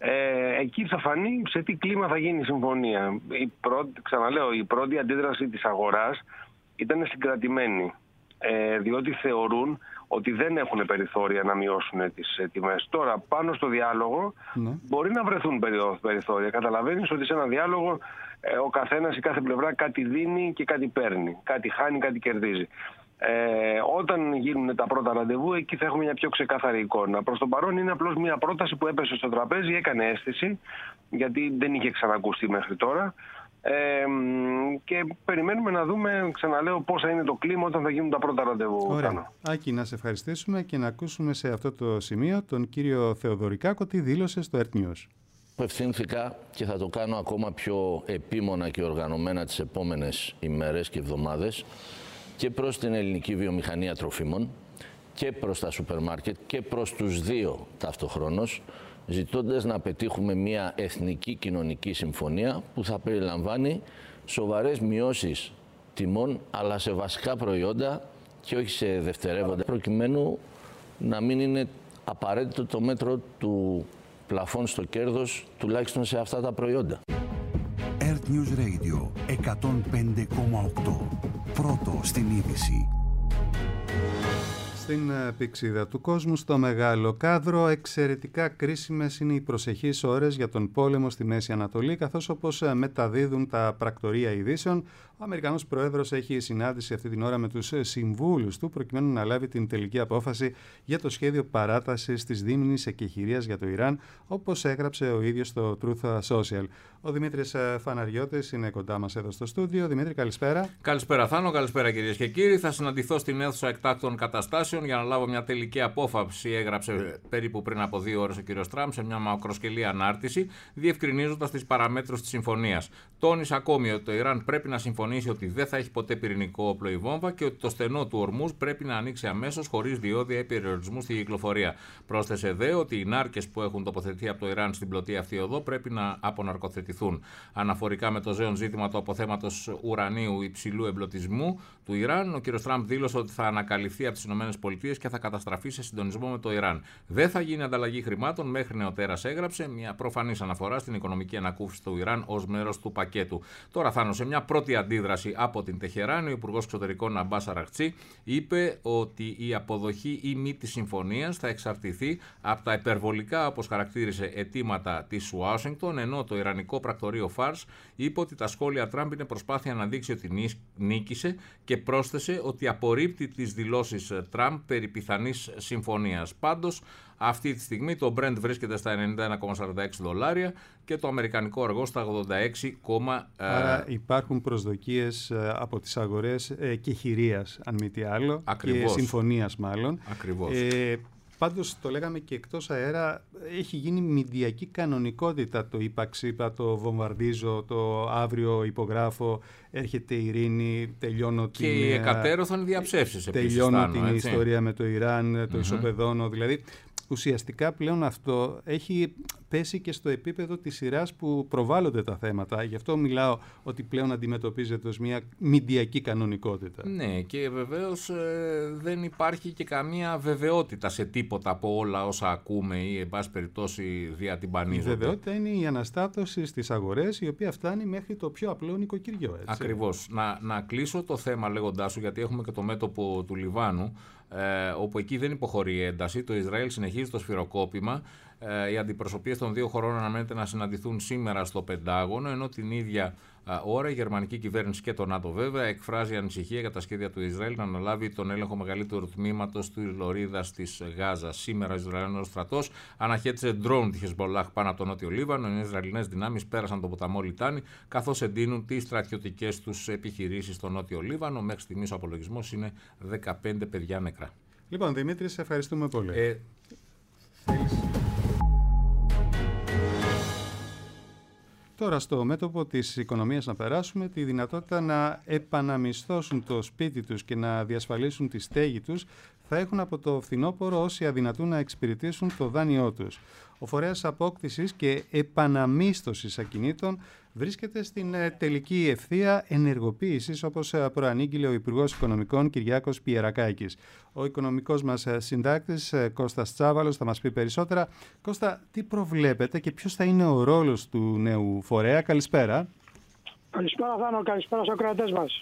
ε, εκεί θα φανεί σε τι κλίμα θα γίνει η συμφωνία. Η πρώτη, ξαναλέω, η πρώτη αντίδραση της αγοράς ήταν συγκρατημένη. Ε, διότι θεωρούν ότι δεν έχουν περιθώρια να μειώσουν τις τιμές. Τώρα, πάνω στο διάλογο, ναι. μπορεί να βρεθούν περιθώρια. Καταλαβαίνεις ότι σε ένα διάλογο ε, ο καθένας, η κάθε πλευρά κάτι δίνει και κάτι παίρνει. Κάτι χάνει, κάτι κερδίζει. Ε, όταν γίνουν τα πρώτα ραντεβού, εκεί θα έχουμε μια πιο ξεκάθαρη εικόνα. Προς το παρόν είναι απλώς μια πρόταση που έπεσε στο τραπέζι, έκανε αίσθηση, γιατί δεν είχε ξανακούστει μέχρι τώρα. Ε, και περιμένουμε να δούμε, ξαναλέω, πώς θα είναι το κλίμα όταν θα γίνουν τα πρώτα ραντεβού. Ωραία. Άκη, να σε ευχαριστήσουμε και να ακούσουμε σε αυτό το σημείο τον κύριο Θεοδωρικάκο τι δήλωσε στο Earth News. Απευθύνθηκα και θα το κάνω ακόμα πιο επίμονα και οργανωμένα τις επόμενες ημέρες και εβδομάδες και προς την ελληνική βιομηχανία τροφίμων και προς τα σούπερ μάρκετ και προς τους δύο ταυτοχρόνως, ζητώντας να πετύχουμε μια εθνική κοινωνική συμφωνία που θα περιλαμβάνει σοβαρές μειώσεις τιμών, αλλά σε βασικά προϊόντα και όχι σε δευτερεύοντα, προκειμένου να μην είναι απαραίτητο το μέτρο του πλαφών στο κέρδος, τουλάχιστον σε αυτά τα προϊόντα. Earth News Radio εκατόν πέντε κόμμα οκτώ. Πρώτο στην είδηση. Στην πηξίδα του κόσμου, στο μεγάλο κάδρο, εξαιρετικά κρίσιμες είναι οι προσεχείς ώρες για τον πόλεμο στη Μέση Ανατολή, καθώς όπως μεταδίδουν τα πρακτορία ειδήσεων, ο Αμερικανός Πρόεδρος έχει συνάντηση αυτή την ώρα με τους συμβούλους του, προκειμένου να λάβει την τελική απόφαση για το σχέδιο παράτασης της δίμηνης εκεχηρίας για το Ιράν, όπως έγραψε ο ίδιος στο Truth Social. Ο Δημήτρης Φαναριώτης είναι κοντά μας εδώ στο στούντιο. Δημήτρη, καλησπέρα. Καλησπέρα, Θάνο. Καλησπέρα, κυρίες και κύριοι. Θα συναντηθώ στην αίθουσα εκτάκτων καταστάσεων για να λάβω μια τελική απόφαση, έγραψε περίπου πριν από δύο ώρες ο κ. Τραμπ σε μια μακροσκελή ανάρτηση, διευκρινίζοντας τις παραμέτρους της συμφωνίας. Τόνισε ακόμη ότι το Ιράν πρέπει να συμφωνήσει τονίσει ότι δεν θα έχει ποτέ πυρηνικό όπλο η βόμβα και ότι το στενό του Ορμούζ πρέπει να ανοίξει αμέσως χωρίς διόδια ή περιορισμού στη κυκλοφορία. Πρόσθεσε δε ότι οι νάρκες που έχουν τοποθετηθεί από το Ιράν στην πλωτή αυτή οδό πρέπει να αποναρκοθετηθούν. Αναφορικά με το ζέον ζήτημα του αποθέματος ουρανίου υψηλού εμπλωτισμού του Ιράν, ο κ. Τραμπ δήλωσε ότι θα ανακαλυφθεί από τις ΗΠΑ και θα καταστραφεί σε συντονισμό με το Ιράν. Δεν θα γίνει ανταλλαγή χρημάτων μέχρι νεοτέρας, έγραψε, μια προφανής αναφορά στην οικονομική ανακούφιση του Ιράν ως μέρος του πακέτου. Τώρα θα σε μια πρώτη αντίδραση από την Τεχεράνη, ο Υπουργός Εξωτερικών Αμπάς Αραχτσί είπε ότι η αποδοχή ή μη της συμφωνίας θα εξαρτηθεί από τα υπερβολικά, όπως χαρακτήρισε, αιτήματα της Ουάσιγκτον, ενώ το Ιρανικό πρακτορείο Φάρς είπε ότι τα σχόλια Τραμπ είναι προσπάθεια να δείξει ότι νίκησε και πρόσθεσε ότι απορρίπτει τις δηλώσεις Τραμπ περί πιθανής συμφωνίας. Πάντως, αυτή τη στιγμή το Brent βρίσκεται στα ενενήντα ένα κόμμα σαράντα έξι δολάρια και το αμερικανικό αργό στα ογδόντα έξι. Άρα υπάρχουν προσδοκίες από τις αγορές και χειρίας, αν μη τι άλλο, Ακριβώς. και συμφωνίας μάλλον. Ακριβώς. Ε, Πάντως το λέγαμε και εκτός αέρα, έχει γίνει μηντιακή κανονικότητα το είπα ξύπα, το βομβαρδίζω, το αύριο υπογράφω, έρχεται η ειρήνη, τελειώνω και την... Και οι εκατέρωθαν διαψεύσεις επίσης. Τελειώνω στάνω, την έτσι. ιστορία με το Ιράν, το mm-hmm. ισοπεδώνω, δηλαδή... Ουσιαστικά πλέον αυτό έχει πέσει και στο επίπεδο της σειράς που προβάλλονται τα θέματα. Γι' αυτό μιλάω ότι πλέον αντιμετωπίζεται ως μια μηντιακή κανονικότητα. Ναι, και βεβαίως ε, δεν υπάρχει και καμία βεβαιότητα σε τίποτα από όλα όσα ακούμε ή εν πάση περιπτώσει διατυμπανίζονται. Η βεβαιότητα είναι η αναστάτωση στις αγορές, η οποία φτάνει μέχρι το πιο απλό νοικοκυριό. Έτσι. Ακριβώς. Να, να κλείσω το θέμα λέγοντάς σου, γιατί έχουμε και το μέτωπο του Λιβάνου, Ε, όπου εκεί δεν υποχωρεί η ένταση. Το Ισραήλ συνεχίζει το σφυροκόπημα. Ε, οι αντιπροσωπείες των δύο χωρών αναμένεται να συναντηθούν σήμερα στο Πεντάγωνο, ενώ την ίδια ε, ώρα η γερμανική κυβέρνηση και το ΝΑΤΟ βέβαια εκφράζει ανησυχία για τα σχέδια του Ισραήλ να αναλάβει τον έλεγχο μεγαλύτερου τμήματος της λωρίδας της Γάζας. Σήμερα ο Ισραηλινός στρατός αναχέτησε ντρόουν τη Χεσμολάχ πάνω από το νότιο Λίβανο. Οι Ισραηλινές δυνάμεις πέρασαν τον ποταμό Λιτάνη, καθώς εντείνουν τις στρατιωτικές τους επιχειρήσεις στο νότιο Λίβανο. Μέχρι στιγμής ο απολογισμός είναι δεκαπέντε παιδιά νεκρά. Λοιπόν, Δημήτρη, σε ευχαριστούμε πολύ. Ε, Τώρα στο μέτωπο της οικονομίας να περάσουμε, τη δυνατότητα να επαναμισθώσουν το σπίτι τους και να διασφαλίσουν τη στέγη τους θα έχουν από το φθινόπωρο όσοι αδυνατούν να εξυπηρετήσουν το δάνειό τους. Ο φορέας απόκτησης και επαναμίσθωσης ακινήτων βρίσκεται στην τελική ευθεία ενεργοποίησης, όπως προανήγγειλε ο Υπουργός Οικονομικών Κυριάκος Πιερακάκης. Ο οικονομικός μας συντάκτης Κώστας Τσάβαλος θα μας πει περισσότερα. Κώστα, τι προβλέπετε και ποιος θα είναι ο ρόλος του νέου φορέα? Καλησπέρα. Καλησπέρα Θάνο, καλησπέρα στους ακροατές μας.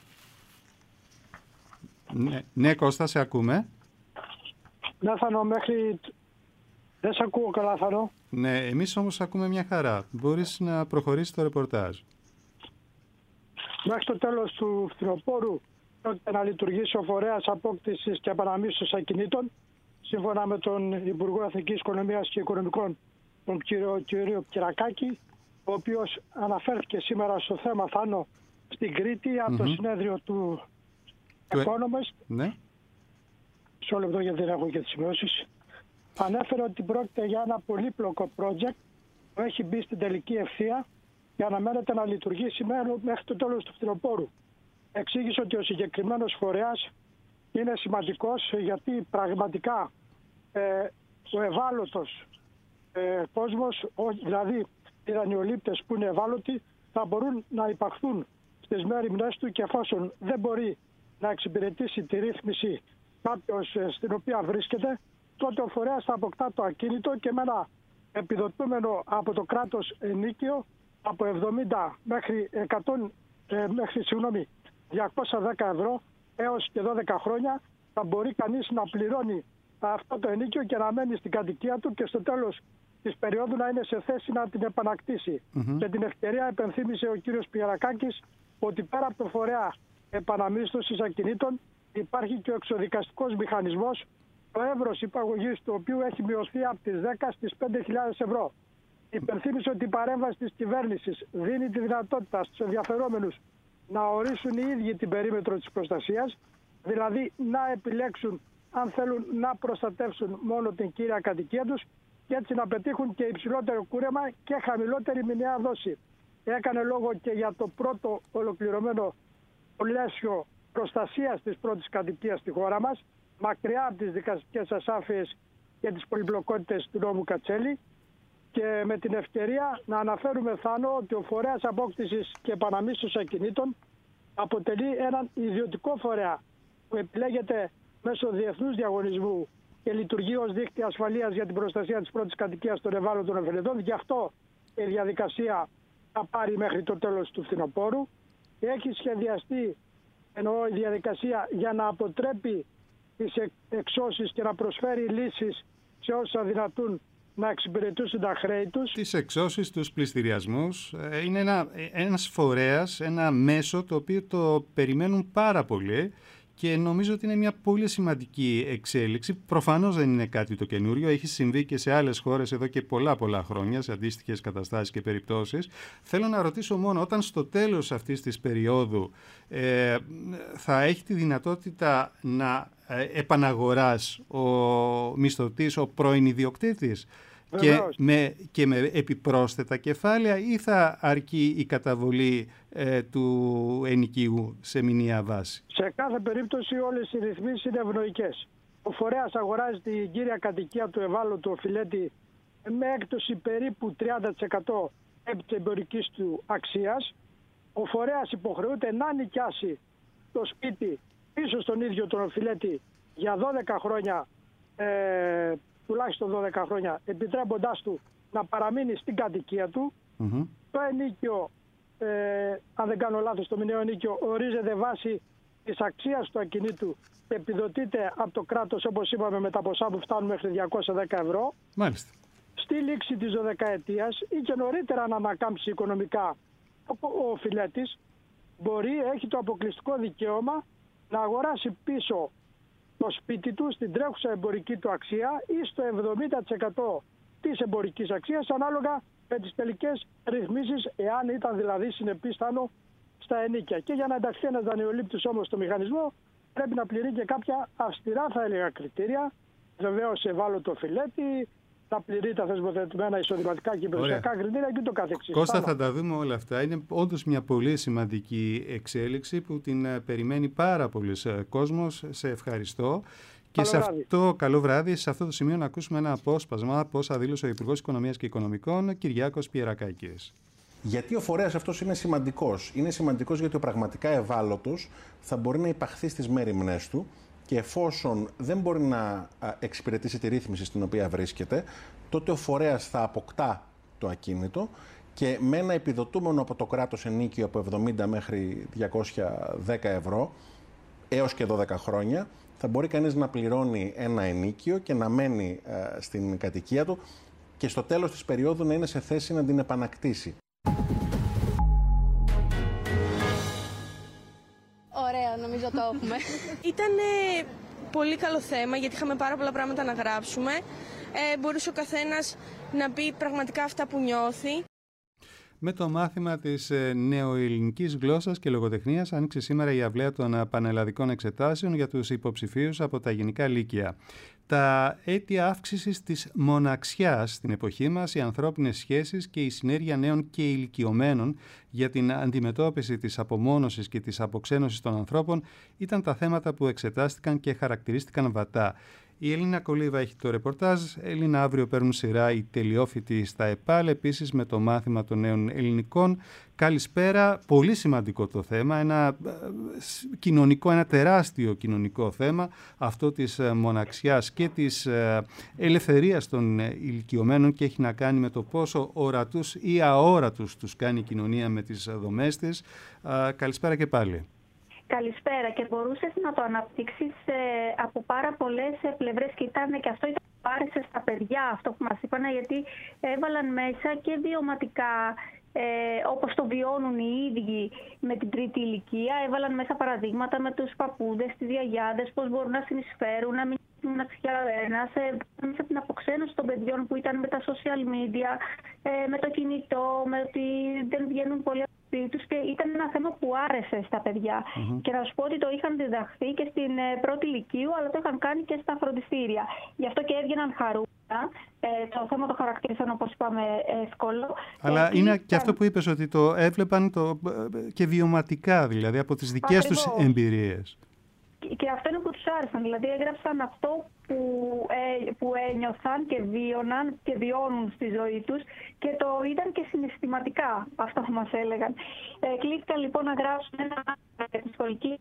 Ναι, ναι, Κώστα, σε ακούμε. Ναι Θάνο, μέχρι... Δεν σε ακούω καλά Θάνο. Ναι, εμείς όμως ακούμε μια χαρά. Μπορείς να προχωρήσεις το ρεπορτάζ. Μέχρι το τέλος του φθινοπόρου πρόκειται να λειτουργήσει ο φορέας απόκτησης και επαναμίσθωσης ακινήτων, σύμφωνα με τον Υπουργό Εθνικής Οικονομίας και Οικονομικών, τον κύριο, κύριο Πιερακάκη, ο οποίος αναφέρθηκε σήμερα στο θέμα Θάνο στην Κρήτη από mm-hmm. το συνέδριο του Economist. Ναι. Μισό λεπτό γιατί δεν έχω και τις σημειώσεις. Ανέφερε ότι πρόκειται για ένα πολύπλοκο project που έχει μπει στην τελική ευθεία και αναμένεται να λειτουργήσει μέχρι το τέλος του φθινοπόρου. Εξήγησε ότι ο συγκεκριμένος φορέας είναι σημαντικός γιατί πραγματικά ε, ο ευάλωτος ε, κόσμος, δηλαδή οι δανειολήπτες που είναι ευάλωτοι, θα μπορούν να υπαχθούν στις μέριμνές του και εφόσον δεν μπορεί να εξυπηρετήσει τη ρύθμιση κάποιος ε, στην οποία βρίσκεται, τότε ο φορέας θα αποκτά το ακίνητο και με ένα επιδοτούμενο από το κράτος ενίκιο από εβδομήντα μέχρι, εκατό, ε, μέχρι συγγνώμη, διακόσια δέκα ευρώ έως και δώδεκα χρόνια θα μπορεί κανείς να πληρώνει αυτό το ενίκιο και να μένει στην κατοικία του και στο τέλος της περίοδου να είναι σε θέση να την επανακτήσει. Mm-hmm. Και την ευκαιρία επενθύμησε ο κύριος Πιερακάκης ότι πέρα από το φορέα επαναμίσθωσης ακινήτων υπάρχει και ο εξοδικαστικός μηχανισμός, το εύρος υπαγωγής του οποίου έχει μειωθεί από τις δέκα στις πέντε χιλιάδες ευρώ. Υπενθύμησε ότι η παρέμβαση της κυβέρνησης δίνει τη δυνατότητα στους ενδιαφερόμενους να ορίσουν οι ίδιοι την περίμετρο της προστασίας, δηλαδή να επιλέξουν αν θέλουν να προστατεύσουν μόνο την κύρια κατοικία τους και έτσι να πετύχουν και υψηλότερο κούρεμα και χαμηλότερη μηνιαία δόση. Έκανε λόγο και για το πρώτο ολοκληρωμένο πλαίσιο προστασίας της πρώτης κατοικίας στη χώρα μας, μακριά από τις δικαστικές ασάφειες και τις πολυπλοκότητες του νόμου Κατσέλη. Και με την ευκαιρία να αναφέρουμε, Θάνο, ότι ο φορέας απόκτησης και επαναμίσθωσης ακινήτων αποτελεί έναν ιδιωτικό φορέα που επιλέγεται μέσω διεθνούς διαγωνισμού και λειτουργεί ως δίκτυο ασφαλείας για την προστασία της πρώτης κατοικίας των ευάλωτων ωφελετών. Γι' αυτό η διαδικασία θα πάρει μέχρι το τέλος του φθινοπόρου. Έχει σχεδιαστεί, εννοώ, η διαδικασία για να αποτρέπει τις εξώσεις και να προσφέρει λύσεις σε όσους αδυνατούν να εξυπηρετούσουν τα χρέη τους. Τις εξώσεις, τους πληστηριασμούς, είναι ένα, ένας φορέας, ένα μέσο το οποίο το περιμένουν πάρα πολύ και νομίζω ότι είναι μια πολύ σημαντική εξέλιξη. Προφανώς δεν είναι κάτι το καινούριο, έχει συμβεί και σε άλλες χώρες εδώ και πολλά πολλά χρόνια σε αντίστοιχες καταστάσεις και περιπτώσεις. Θέλω να ρωτήσω μόνο, όταν στο τέλος αυτής της περίοδου ε, θα έχει τη δυνατότητα να επαναγοράς ο μισθωτής, ο πρώην ιδιοκτήτης, και με, και με επιπρόσθετα κεφάλαια, ή θα αρκεί η καταβολή ε, του ενοικίου σε μηνιαία βάση? Σε κάθε περίπτωση όλες οι ρυθμίσεις είναι ευνοϊκές. Ο φορέας αγοράζει την κύρια κατοικία του ευάλωτου οφειλέτη με έκπτωση περίπου τριάντα τοις εκατό επί της εμπορικής του αξίας. Ο φορέας υποχρεούται να νοικιάσει το σπίτι πίσω στον ίδιο τον οφειλέτη για δώδεκα χρόνια, ε, τουλάχιστον δώδεκα χρόνια, επιτρέποντάς του να παραμείνει στην κατοικία του. Mm-hmm. Το ενίκιο, ε, αν δεν κάνω λάθος, το μηνιαίο ενίκιο ορίζεται βάσει της αξίας του ακινήτου και επιδοτείται από το κράτος, όπως είπαμε, με τα ποσά που φτάνουν μέχρι διακόσια δέκα ευρώ. Μάλιστα. Στη λήξη της δωδεκαετίας ή και νωρίτερα να ανακάμψει οικονομικά ο οφειλέτης, μπορεί, έχει το αποκλειστικό δικαίωμα να αγοράσει πίσω το σπίτι του στην τρέχουσα εμπορική του αξία ή στο εβδομήντα τοις εκατό της εμπορικής αξίας, ανάλογα με τις τελικές ρυθμίσεις, εάν ήταν δηλαδή συνεπίστανο στα ενίκια. Και για να ενταχθεί ένας δανειολήπτης όμως στο μηχανισμό, πρέπει να πληρεί και κάποια αυστηρά, θα έλεγα, κριτήρια. Βεβαίως ευάλωτο οφειλέτη, να πληρεί τα θεσμοθετημένα εισοδηματικά και υπηρεσιακά κριτήρια και το καθεξής. Κώστα, θα τα δούμε όλα αυτά. Είναι όντως μια πολύ σημαντική εξέλιξη που την περιμένει πάρα πολλοί κόσμος. Σε ευχαριστώ. Και καλό σε βράδυ. αυτό, καλό βράδυ. Σε αυτό το σημείο να ακούσουμε ένα απόσπασμα από όσα δήλωσε ο Υπουργός Οικονομίας και Οικονομικών, Κυριάκος Πιερακάκης. Γιατί ο φορέας αυτός είναι σημαντικός? Είναι σημαντικός γιατί ο πραγματικά ευάλωτος θα μπορεί να υπαχθεί στις μέριμνές του και εφόσον δεν μπορεί να εξυπηρετήσει τη ρύθμιση στην οποία βρίσκεται, τότε ο φορέας θα αποκτά το ακίνητο και με ένα επιδοτούμενο από το κράτος ενίκιο από εβδομήντα μέχρι διακόσια δέκα ευρώ έως και δώδεκα χρόνια, θα μπορεί κανείς να πληρώνει ένα ενίκιο και να μένει ε, στην κατοικία του και στο τέλος της περίοδου να είναι σε θέση να την επανακτήσει. Ωραία, νομίζω το έχουμε. Ήταν πολύ καλό θέμα γιατί είχαμε πάρα πολλά πράγματα να γράψουμε. Ε, μπορούσε ο καθένας να πει πραγματικά αυτά που νιώθει. Με το μάθημα της νεοελληνικής γλώσσας και λογοτεχνίας άνοιξε σήμερα η αυλαία των πανελλαδικών εξετάσεων για τους υποψηφίους από τα γενικά λύκεια. Τα αίτια αύξησης της μοναξιάς στην εποχή μας, οι ανθρώπινες σχέσεις και η συνέργεια νέων και ηλικιωμένων για την αντιμετώπιση της απομόνωσης και της αποξένωσης των ανθρώπων ήταν τα θέματα που εξετάστηκαν και χαρακτηρίστηκαν βατά. Η Ελίνα Κολίβα έχει το ρεπορτάζ. Ελίνα, αύριο παίρνουν σειρά οι τελειόφοιτοι στα ΕΠΑΛ, επίσης με το μάθημα των νέων ελληνικών. Καλησπέρα. Πολύ σημαντικό το θέμα, ένα κοινωνικό, ένα τεράστιο κοινωνικό θέμα, αυτό της μοναξιάς και της ελευθερίας των ηλικιωμένων, και έχει να κάνει με το πόσο ορατούς ή αόρατους τους κάνει η κοινωνία με τις δομές της. Καλησπέρα και πάλι. Καλησπέρα, και μπορούσες να το αναπτύξεις ε, από πάρα πολλές ε, πλευρές, και ήταν και αυτό ήταν που άρεσε στα παιδιά αυτό που μας είπαν, γιατί έβαλαν μέσα και βιωματικά ε, όπως το βιώνουν οι ίδιοι με την τρίτη ηλικία, έβαλαν μέσα παραδείγματα με τους παππούδες, τις γιαγιάδες, πώς μπορούν να συνεισφέρουν, να μην είναι ένας, ε, μέσα από την αποξένωση των παιδιών που ήταν με τα social media, ε, με το κινητό, με ότι δεν βγαίνουν πολύ τους, και ήταν ένα θέμα που άρεσε στα παιδιά. Mm-hmm. Και να σου πω ότι το είχαν διδαχθεί και στην ε, πρώτη ηλικίου, αλλά το είχαν κάνει και στα φροντιστήρια. Γι' αυτό και έβγαιναν χαρούμενοι. Ε, το θέμα το χαρακτήρισαν, όπως είπαμε, εύκολο. Αλλά ε, είναι ήταν... και αυτό που είπες, ότι το έβλεπαν το... και βιωματικά, δηλαδή από τις δικές Ακριβώς. τους εμπειρίες. Και αυτό είναι που τους άρεσαν. Δηλαδή έγραψαν αυτό που, ε, που ένιωθαν και βίωναν και βιώνουν στη ζωή τους και το ήταν και συναισθηματικά αυτό που μας έλεγαν. Ε, κλήθηκαν λοιπόν να γράψουν ένα για τη σχολική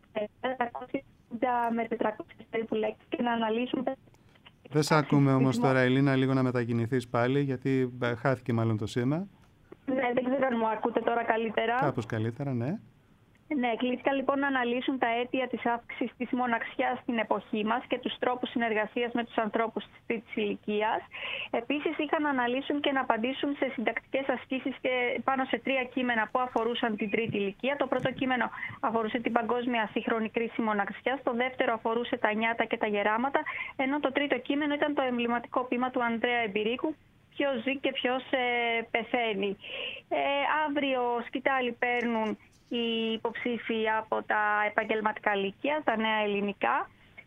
τριακόσια με τετρακόσιες περίπου λέξεις και να αναλύσουν. Δεν σε ακούμε όμως τώρα, Ελίνα, λίγο να μετακινηθείς πάλι, γιατί χάθηκε μάλλον το σήμα. Ναι, δεν ξέρω αν μου ακούτε τώρα καλύτερα. Κάπως καλύτερα, ναι. Ναι, κλήθηκαν λοιπόν να αναλύσουν τα αίτια της αύξησης της μοναξιάς στην εποχή μας και τους τρόπους συνεργασίας με τους ανθρώπους της τρίτης ηλικίας. Επίσης, είχαν να αναλύσουν και να απαντήσουν σε συντακτικές ασκήσεις και πάνω σε τρία κείμενα που αφορούσαν την τρίτη ηλικία. Το πρώτο κείμενο αφορούσε την παγκόσμια σύγχρονη κρίση μοναξιάς, το δεύτερο αφορούσε τα νιάτα και τα γεράματα, ενώ το τρίτο κείμενο ήταν το εμβληματικό ποίημα του Ανδρέα Εμπειρίκου, ποιος ζει και ποιος ε, πεθαίνει. Ε, αύριο σκητάλη παίρνουν οι υποψήφοι από τα επαγγελματικά λύκεια, τα νέα ελληνικά.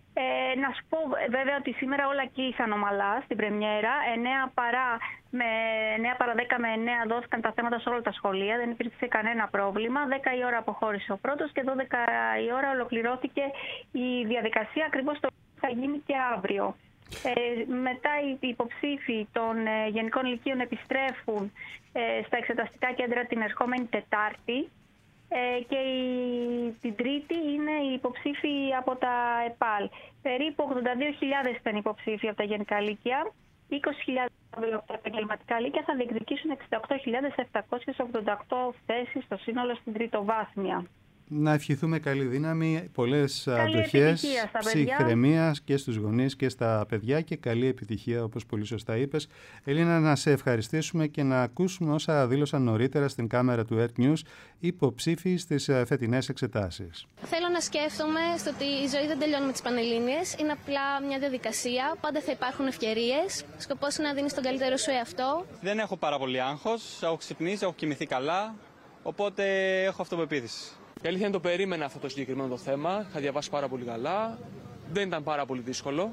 Ε, να σου πω βέβαια ότι σήμερα όλα κλείσαν ομαλά στην πρεμιέρα. εννέα παρά, με, εννέα παρά δέκα με εννέα δόθηκαν τα θέματα σε όλα τα σχολεία. Δεν υπήρξε κανένα πρόβλημα. δέκα η ώρα αποχώρησε ο πρώτος και δώδεκα η ώρα ολοκληρώθηκε η διαδικασία. Ακριβώς το θα γίνει και αύριο. Ε, μετά οι υποψήφοι των ε, γενικών λυκείων επιστρέφουν ε, στα εξεταστικά κέντρα την ερχόμενη Τετάρτη. Ε, και η, την Τρίτη είναι οι υποψήφοι από τα ΕΠΑΛ. Περίπου ογδόντα δύο χιλιάδες ήταν υποψήφοι από τα γενικά λύκεια, είκοσι χιλιάδες από τα επαγγελματικά λύκεια θα διεκδικήσουν εξήντα οκτώ χιλιάδες επτακόσιες ογδόντα οκτώ θέσεις στο σύνολο στην τριτοβάθμια. Να ευχηθούμε καλή δύναμη, πολλές αντοχές, ψυχραιμίας και στους γονείς και στα παιδιά και καλή επιτυχία, όπως πολύ σωστά είπες. Ελίνα, να σε ευχαριστήσουμε και να ακούσουμε όσα δήλωσαν νωρίτερα στην κάμερα του Earth News υποψήφοι στις φετινές εξετάσεις. Θέλω να σκέφτομαι στο ότι η ζωή δεν τελειώνει με τις Πανελλήνιες. Είναι απλά μια διαδικασία. Πάντα θα υπάρχουν ευκαιρίες. Σκοπός είναι να δίνεις τον καλύτερο σου εαυτό. Δεν έχω πάρα πολύ άγχος. Έχω ξυπνήσει, έχω κοιμηθεί καλά. Οπότε έχω αυτοπεποίθηση. Η αλήθεια είναι το περίμενα αυτό το συγκεκριμένο το θέμα. Είχα διαβάσει πάρα πολύ καλά. Δεν ήταν πάρα πολύ δύσκολο.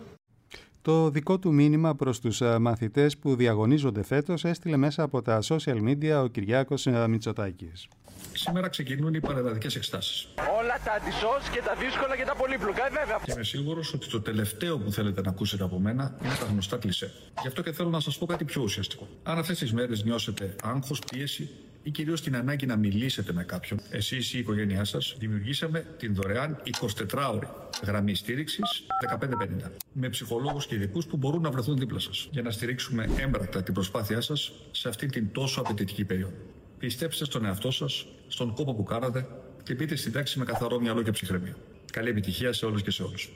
Το δικό του μήνυμα προς τους μαθητές που διαγωνίζονται φέτος έστειλε μέσα από τα social media ο Κυριάκος Μητσοτάκης. Σήμερα ξεκινούν οι παραδατικές εξετάσεις. Όλα τα αντισώς και τα δύσκολα και τα πολύπλοκα, βέβαια. Και είμαι σίγουρος ότι το τελευταίο που θέλετε να ακούσετε από μένα είναι τα γνωστά κλισέ. Γι' αυτό και θέλω να σας πω κάτι πιο ουσιαστικό. Αν αυτές τις μέρες νιώσετε άγχος, πίεση ή κυρίως την ανάγκη να μιλήσετε με κάποιον, εσείς ή η οικογένειά σας, δημιουργήσαμε την δωρεάν εικοσιτετράωρη γραμμή στήριξης δεκαπέντε πενήντα με ψυχολόγους και ειδικούς που μπορούν να βρεθούν δίπλα σας για να στηρίξουμε έμπρακτα την προσπάθειά σας σε αυτήν την τόσο απαιτητική περίοδο. Πιστέψτε στον εαυτό σας, στον κόπο που κάνατε και μπείτε στην τάξη με καθαρό μυαλό και ψυχραιμία. Καλή επιτυχία σε όλους και σε όλους.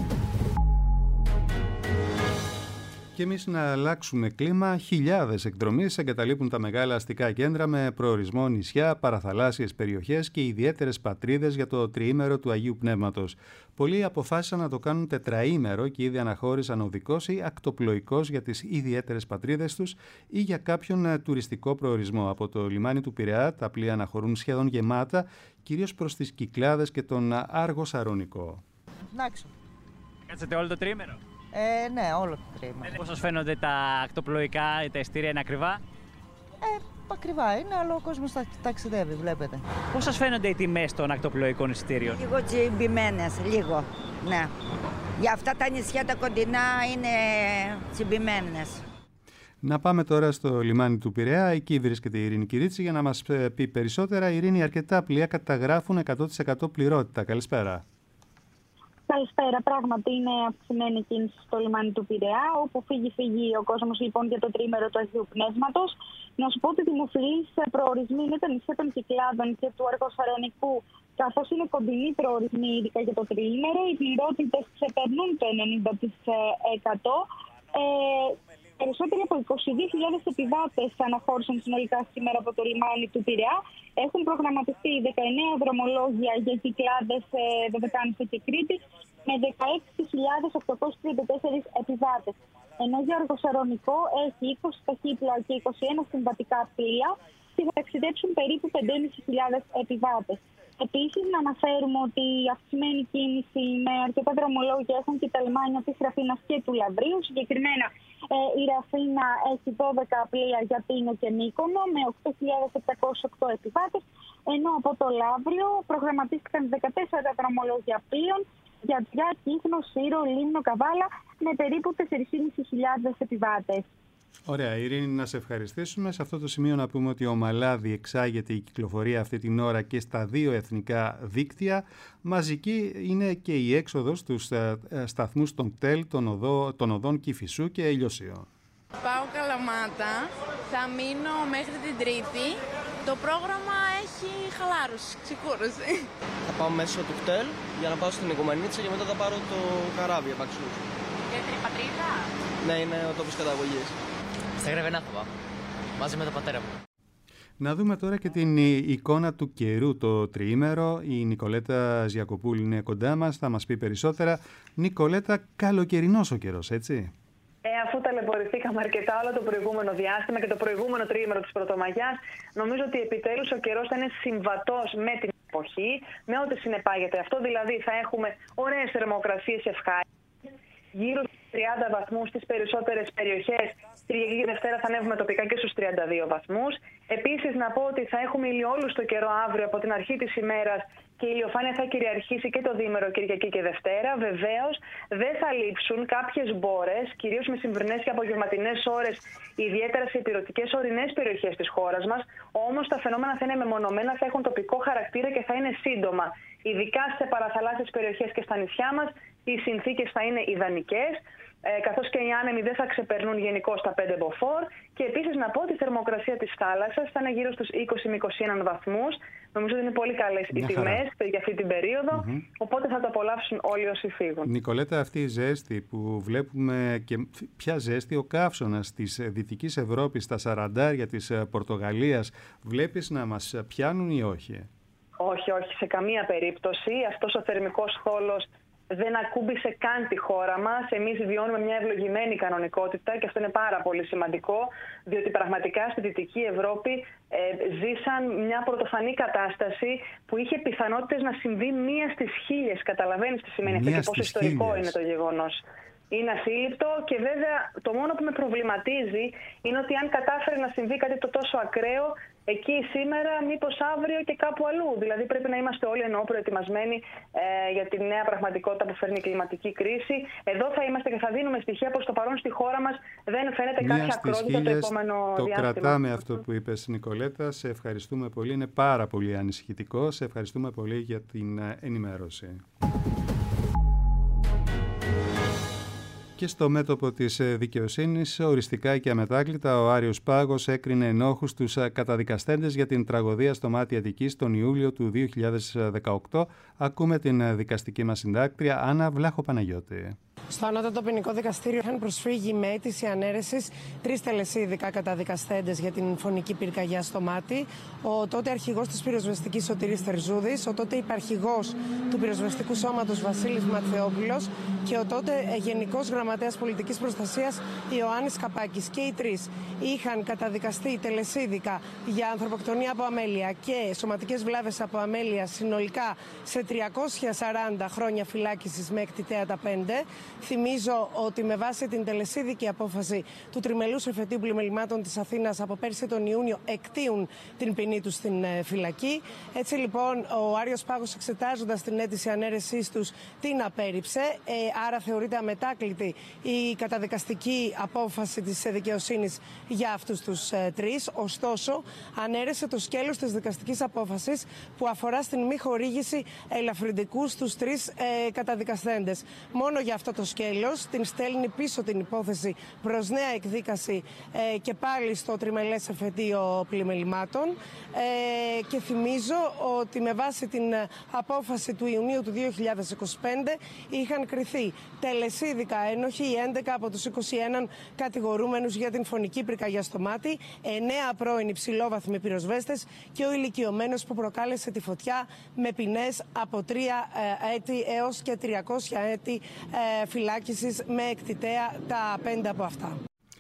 Και εμείς να αλλάξουμε κλίμα, χιλιάδες εκδρομείς εγκαταλείπουν τα μεγάλα αστικά κέντρα με προορισμό νησιά, παραθαλάσσιες περιοχές και ιδιαίτερες πατρίδες για το τριήμερο του Αγίου Πνεύματος. Πολλοί αποφάσισαν να το κάνουν τετραήμερο και ήδη αναχώρησαν οδικός ή ακτοπλοϊκός για τις ιδιαίτερες πατρίδες τους ή για κάποιον τουριστικό προορισμό. Από το λιμάνι του Πειραιά τα πλοία αναχωρούν σχεδόν γεμάτα, κυρίως προς τις Κυκλάδες και τον Άργο Σαρονικό. Εντάξει. Κάτσατε όλο το τριήμερο? Ε, ναι, όλο το τριήμερο. Πώς σας φαίνονται τα ακτοπλοϊκά, τα ειστήρια είναι ακριβά? Ε, ακριβά είναι, αλλά ο κόσμος τα ταξιδεύει, βλέπετε. Πώς σας φαίνονται οι τιμές των ακτοπλοϊκών εισιτήριων? Λίγο τσιμπημένες, λίγο, ναι. Για αυτά τα νησιά τα κοντινά είναι τσιμπημένες. Να πάμε τώρα στο λιμάνι του Πειραιά. Εκεί βρίσκεται η Ειρήνη Κυρίτσι για να μας πει περισσότερα. Ειρήνη, αρκετά πλοία καταγράφουν εκατό τοις εκατό πληρότητα. Καλησπέρα. Καλησπέρα. Πράγματι είναι αυξημένη κίνηση στο λιμάνι του Πειραιά, όπου φύγει-φύγει ο κόσμος λοιπόν για το τρίμερο του Αγίου Πνεύματος. Να σου πω ότι δημοφιλείς προορισμοί είναι τα νησιά των Κυκλάδων και του Αργοσαρονικού, καθώς είναι κοντινοί προορισμοί ειδικά για το τριήμερο. Οι πληρότητες ξεπερνούν το ενενήντα τοις εκατό. Ε, Περισσότεροι από είκοσι δύο χιλιάδες επιβάτες αναχώρησαν συνολικά σήμερα από το λιμάνι του Πειραιά. Έχουν προγραμματιστεί δεκαεννέα δρομολόγια για Κυκλάδες, Δωδεκάνησο και Κρήτη με δεκαέξι χιλιάδες οκτακόσιοι τριάντα τέσσερις επιβάτες. Ενώ για Αργοσαρονικό έχει είκοσι ταχύπλοα και είκοσι ένα συμβατικά πλοία και θα ταξιδέψουν περίπου πέντε χιλιάδες πεντακόσιοι επιβάτες. Επίσης, να αναφέρουμε ότι η αυξημένη κίνηση με αρκετά δρομολόγια έχουν και τα λιμάνια της Ραφίνας και του Λαβρίου. Συγκεκριμένα, ε, η Ραφίνα έχει δώδεκα πλοία για Πίνο και Μύκονο με οκτώ χιλιάδες επτακόσιους οκτώ επιβάτες, ενώ από το Λαύριο προγραμματίστηκαν δεκατέσσερα δρομολόγια πλοίων για Τζιά, Κύθνο, Σύρο, Λίμνο, Καβάλα με περίπου τέσσερις χιλιάδες πεντακόσιους επιβάτες. Ωραία, Ειρήνη, να σε ευχαριστήσουμε. Σε αυτό το σημείο να πούμε ότι ομαλά διεξάγεται η κυκλοφορία αυτή την ώρα και στα δύο εθνικά δίκτυα. Μαζική είναι και η έξοδος στους σταθμούς των ΤΕΛ, των, οδό, των οδών Κηφισού και Ελιοσίων. Πάω Καλαμάτα, θα μείνω μέχρι την Τρίτη. Το πρόγραμμα έχει χαλάρωση, ξεκούραση. Θα πάω μέσω του κτέλ για να πάω στην Οικουμενίτσα και μετά θα πάρω το καράβι επ' αξιούς. Δεύτερη πατρίδα? Ναι, είναι ο τόπος καταγωγής. Στα Γρεβενά θα πάω, μαζί με τον πατέρα μου. Να δούμε τώρα και την εικόνα του καιρού το τριήμερο. Η Νικολέτα Ζιακοπούλη είναι κοντά μας, θα μας πει περισσότερα. Νικολέτα, καλοκαιρινός ο καιρός, έτσι? Ε, αφού ταλαιπωρηθήκαμε αρκετά όλο το προηγούμενο διάστημα και το προηγούμενο τριήμερο της Πρωτομαγιάς, νομίζω ότι επιτέλους ο καιρός θα είναι συμβατός με την εποχή, με ό,τι συνεπάγεται αυτό. Δηλαδή θα έχουμε ωραίες θερμοκρασίες ευχάριστες, γύρω στους τριάντα βαθμούς στις περισσότερες περιοχές. Κυριακή και Δευτέρα θα ανέβουμε τοπικά και στους τριάντα δύο βαθμούς. Επίσης, να πω ότι θα έχουμε ηλιόλουστο καιρό αύριο από την αρχή της ημέρας και η ηλιοφάνεια θα κυριαρχήσει και το διήμερο Κυριακή και Δευτέρα. Βεβαίως, δεν θα λείψουν κάποιες μπόρες, κυρίως μεσημβρινές και απογευματινές ώρες, ιδιαίτερα σε ηπειρωτικές ορεινές περιοχές της χώρας μας. Όμως, τα φαινόμενα θα είναι μεμονωμένα, θα έχουν τοπικό χαρακτήρα και θα είναι σύντομα. Ειδικά σε παραθαλάσσιες περιοχές και στα νησιά μας, οι συνθήκες θα είναι ιδανικές, ε, καθώς και οι άνεμοι δεν θα ξεπερνούν γενικώς τα πέντε μποφόρ. Και επίσης να πω ότι η θερμοκρασία της θάλασσας θα είναι γύρω στους είκοσι με είκοσι ένα βαθμούς. Νομίζω ότι είναι πολύ καλές οι τιμές για αυτή την περίοδο, mm-hmm. οπότε θα το απολαύσουν όλοι όσοι φύγουν. Νικολέτα, αυτή η ζέστη που βλέπουμε, και ποια ζέστη, ο καύσωνας της Δυτικής Ευρώπης, στα σαραντάρια της Πορτογαλίας, βλέπεις να μας πιάνουν ή όχι? Όχι, όχι, σε καμία περίπτωση. Αυτός ο θερμικός θόλος δεν ακούμπησε καν τη χώρα μας. Εμείς βιώνουμε μια ευλογημένη κανονικότητα και αυτό είναι πάρα πολύ σημαντικό, διότι πραγματικά στη Δυτική Ευρώπη ε, ζήσαν μια πρωτοφανή κατάσταση που είχε πιθανότητες να συμβεί μία στις χίλιες. Καταλαβαίνεις τι σημαίνει αυτό και πόσο ιστορικό χίλιες. Είναι το γεγονός. Είναι ασύλληπτο και βέβαια το μόνο που με προβληματίζει είναι ότι αν κατάφερε να συμβεί κάτι το τόσο ακραίο εκεί σήμερα, μήπως αύριο και κάπου αλλού. Δηλαδή πρέπει να είμαστε όλοι εννοώ προετοιμασμένοι ε, για τη νέα πραγματικότητα που φέρνει η κλιματική κρίση. Εδώ θα είμαστε και θα δίνουμε στοιχεία πως το παρόν στη χώρα μας δεν φαίνεται Μία κάποια ακρότητα το επόμενο το διάστημα. Το κρατάμε αυτό που είπες, Νικολέτα. Σε ευχαριστούμε πολύ. Είναι πάρα πολύ ανησυχητικό. Σε ευχαριστούμε πολύ για την ενημέρωση. Και στο μέτωπο της δικαιοσύνης, οριστικά και αμετάκλητα, ο Άριος Πάγος έκρινε ενόχους τους καταδικαστέντες για την τραγωδία στο Μάτι Αττικής τον Ιούλιο του δύο χιλιάδες δεκαοκτώ. Ακούμε την δικαστική μας συντάκτρια Άννα Βλάχο-Παναγιώτη. Στο Ανώτατο Ποινικό Δικαστήριο είχαν προσφύγει με αίτηση ανέρεσης τρεις τελεσίδικα καταδικαστέντες για την φωνική πυρκαγιά στο Μάτι. Ο τότε αρχηγός της πυροσβεστικής Σωτήρης Τερζούδης, ο τότε υπαρχηγός του πυροσβεστικού σώματος Βασίλης Ματθεόπουλος και ο τότε γενικός γραμματέας πολιτικής προστασίας Ιωάννης Καπάκης. Και οι τρεις είχαν καταδικαστεί τελεσίδικα για ανθρωποκτονία από αμέλεια και σωματικές βλάβες από αμέλεια συνολικά σε τριακόσια σαράντα χρόνια φυλάκισης με εκτιτέατα πέντε. Θυμίζω ότι με βάση την τελεσίδικη απόφαση του Τριμελούς Εφετείου Πλημελημάτων της Αθήνας από πέρσι τον Ιούνιο εκτείουν την ποινή τους στην φυλακή. Έτσι λοιπόν ο Άριος Πάγος, εξετάζοντας την αίτηση ανέρεσής τους, την απέρριψε. Ε, άρα θεωρείται αμετάκλητη η καταδικαστική απόφαση της δικαιοσύνης για αυτούς τους ε, τρεις. Ωστόσο, ανέρεσε το σκέλος της δικαστικής απόφασης που αφορά στην μη χορήγηση ελαφρυντικού στους τρεις ε, καταδικαστέντες. Μόνο για αυτό το σκέλος την στέλνει πίσω την υπόθεση προς νέα εκδίκαση ε, και πάλι στο Τριμελές Εφετείο Πλημελημάτων. Ε, και θυμίζω ότι με βάση την απόφαση του Ιουνίου του δύο χιλιάδες είκοσι πέντε είχαν κριθεί τελεσίδικα ένοχοι οι έντεκα από τους είκοσι ένα κατηγορούμενους για την φωνική πυρκαγιά στο Μάτι, εννέα πρώην υψηλόβαθμοι πυροσβέστες και ο ηλικιωμένος που προκάλεσε τη φωτιά με ποινές από τρία ε, έτη έως και τριακόσια έτη ε, φυλάκισης με εκτιτέα τα πέντε από αυτά.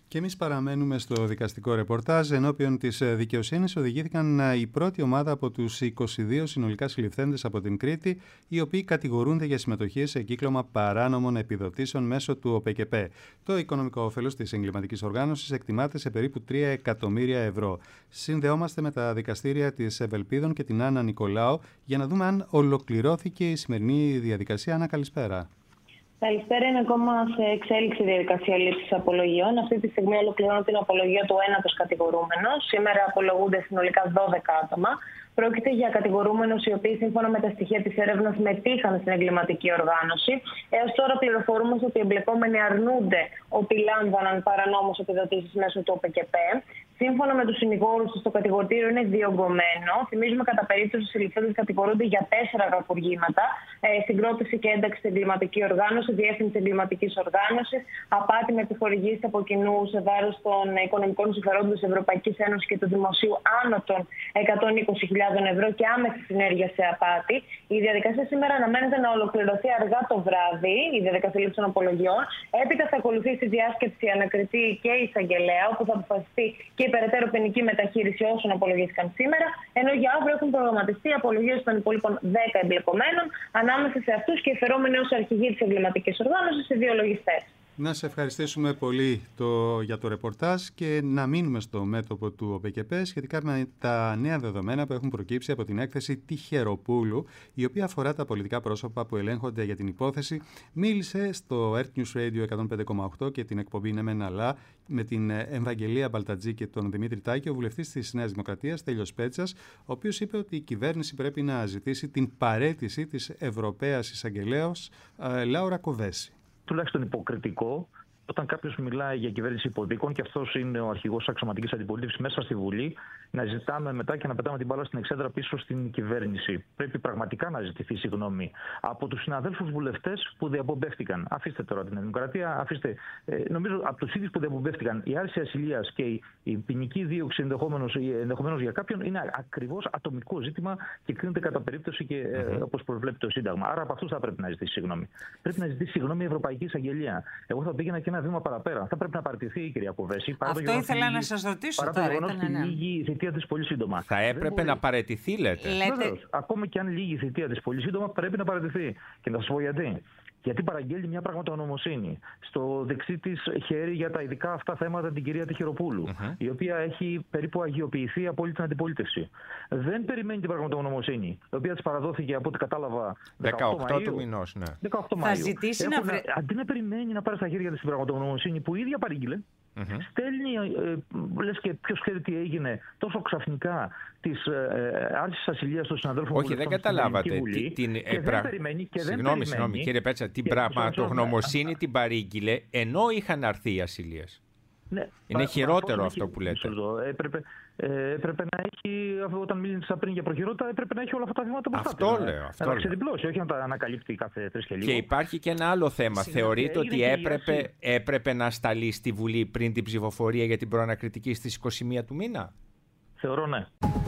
Και εμείς παραμένουμε στο δικαστικό ρεπορτάζ. Ενώπιον της δικαιοσύνης οδηγήθηκαν η πρώτη ομάδα από τους είκοσι δύο συνολικά συλληφθέντες από την Κρήτη, οι οποίοι κατηγορούνται για συμμετοχή σε κύκλωμα παράνομων επιδοτήσεων μέσω του ΟΠΕΚΕΠΕ. Το οικονομικό όφελος της εγκληματικής οργάνωσης εκτιμάται σε περίπου τρία εκατομμύρια ευρώ. Συνδεόμαστε με τα δικαστήρια της Ευελπίδων και την Άννα Νικολάου για να δούμε αν ολοκληρώθηκε η σημερινή διαδικασία. Άννα, καλησπέρα. Καλησπέρα. Είναι ακόμα σε εξέλιξη διαδικασία λήψης απολογιών. Αυτή τη στιγμή ολοκληρώνω την απολογία του ένατος κατηγορούμενος. Σήμερα απολογούνται συνολικά δώδεκα άτομα. Πρόκειται για κατηγορούμενους οι οποίοι, σύμφωνα με τα στοιχεία της έρευνας, μετήχαν στην εγκληματική οργάνωση. Έως τώρα πληροφορούμε ότι οι εμπλεκόμενοι αρνούνται ότι λάμβαναν παρανόμως επιδοτήσεις μέσω του ΟΠΕΚΕΠΕ. Σύμφωνα με τους συνηγόρους τους, το κατηγορητήριο είναι διωγγωμένο. Θυμίζουμε κατά περίπτωση οι συλληφθέντες κατηγορούνται για τέσσερα κακουργήματα: ε, συγκρότηση και ένταξη στην εγκληματική οργάνωση, διεύθυνση εγκληματικής οργάνωσης, απάτη με επιχορηγήσεις από κοινού σε βάρος των οικονομικών συμφερόντων της Ευρωπαϊκής Ένωσης και του Δημοσίου άνω των εκατόν είκοσι χιλιάδων ευρώ και άμεση συνέργεια σε απάτη. Η διαδικασία σήμερα αναμένεται να ολοκληρωθεί αργά το βράδυ, η διαδικασία λήψης των απολογιών. Έπειτα θα ακολουθήσει διάσκεψη ανακριτή και εισαγγελέα, όπου θα αποφασιστεί και η περαιτέρω ποινική μεταχείριση όσων απολογήθηκαν σήμερα, ενώ για αύριο έχουν προγραμματιστεί απολογίες των υπόλοιπων δέκα εμπλεκομένων, ανάμεσα σε αυτούς και φερόμενοι ως αρχηγοί της εγκληματικής οργάνωσης οι δύο λογιστές. Να σε ευχαριστήσουμε πολύ το, για το ρεπορτάζ και να μείνουμε στο μέτωπο του ΟΠΕΚΕΠΕ σχετικά με τα νέα δεδομένα που έχουν προκύψει από την έκθεση Τυχεροπούλου, η οποία αφορά τα πολιτικά πρόσωπα που ελέγχονται για την υπόθεση. Μίλησε στο Earth News Radio εκατόν πέντε κόμμα οκτώ και την εκπομπή «Ναι μεν αλλά» με την Ευαγγελία Μπαλτατζή και τον Δημήτρη Τάκη, ο βουλευτής της Νέας Δημοκρατίας, Τέλειος Πέτσας, ο οποίος είπε ότι η κυβέρνηση πρέπει να ζητήσει την παραίτηση της Ευρωπαίας Εισαγγελέως Λάουρα Κοβέση. Τουλάχιστον υποκριτικό όταν κάποιος μιλάει για κυβέρνηση υποδίκων και αυτός είναι ο αρχηγός της αξιωματικής αντιπολίτευσης μέσα στη Βουλή, να ζητάμε μετά και να πετάμε την μπάλα στην εξέδρα πίσω στην κυβέρνηση. Πρέπει πραγματικά να ζητηθεί συγγνώμη από τους συναδέλφους βουλευτές που διαπομπεύτηκαν. Αφήστε τώρα την Δημοκρατία, αφήστε. Ε, νομίζω από τους ίδιους που διαπομπεύτηκαν, η άρση ασυλίας και η, η ποινική δίωξη ενδεχομένως για κάποιον είναι ακριβώς ατομικό ζήτημα και κρίνεται κατά περίπτωση και ε, mm-hmm. όπως προβλέπει το Σύνταγμα. Άρα από αυτούς θα πρέπει να ζητήσει συγγνώμη. Πρέπει να ζητήσει συγγνώμη η Ευρωπαϊκή Εισαγγελία. Εγώ θα πήγαινα και ένα βήμα παραπέρα. Θα πρέπει να παραιτηθεί η κυρία Κοβέση. Αυτό ήθελα να σας ρωτήσω τώρα. Παρά το γεγονός ότι λύγει η θητεία της πολύ σύντομα. Θα έπρεπε μπορεί... να παραιτηθεί, λέτε. λέτε... Βεβαίως. Ακόμα και αν λύγει η θητεία της πολύ σύντομα, πρέπει να παραιτηθεί. Και να σας πω γιατί. Γιατί παραγγέλνει μια πραγματογνωμοσύνη στο δεξί της χέρι για τα ειδικά αυτά θέματα την κυρία Τυχεροπούλου, uh-huh. η οποία έχει περίπου αγιοποιηθεί από όλη την αντιπολίτευση. Δεν περιμένει την πραγματογνωμοσύνη, η οποία της παραδόθηκε από ό,τι κατάλαβα δεκαοκτώ του μηνός. Ναι. δεκαοκτώ Θα Μαΐου. ζητήσει Έχουν, να βρει... Αντί να περιμένει να πάρει στα χέρια της την πραγματογνωμοσύνη που η ίδια παρήγγειλε, mm-hmm. στέλνει, ε, λες και ποιος ξέρει τι έγινε, τόσο ξαφνικά της ε, άρσης ασυλίας των συναδέλφων. Όχι, δεν καταλάβατε. Τι, την, και ε, δεν πρα... περιμένει, και συγγνώμη, δεν συγγνώμη, κύριε Πέτσα, την πραγματογνωμοσύνη την παρήγγειλε ενώ είχαν αρθεί οι ασυλίες. Ναι, είναι πα, χειρότερο πα, αυτό που λέτε. Έπρεπε, ε, έπρεπε να έχει, όταν μίλησα πριν για προχειρότητα, έπρεπε να έχει όλα αυτά τα βήματα μπροστά. Αυτό λέω. Αυτό να τα ξεδιπλώσει, όχι να τα ανακαλύπτει κάθε τρεις και λίγο. Και υπάρχει και ένα άλλο θέμα. Θεωρείτε ότι έπρεπε, έπρεπε να σταλεί στη Βουλή πριν την ψηφοφορία για την προανακριτική στις είκοσι μία του μήνα? Θεωρώ ναι.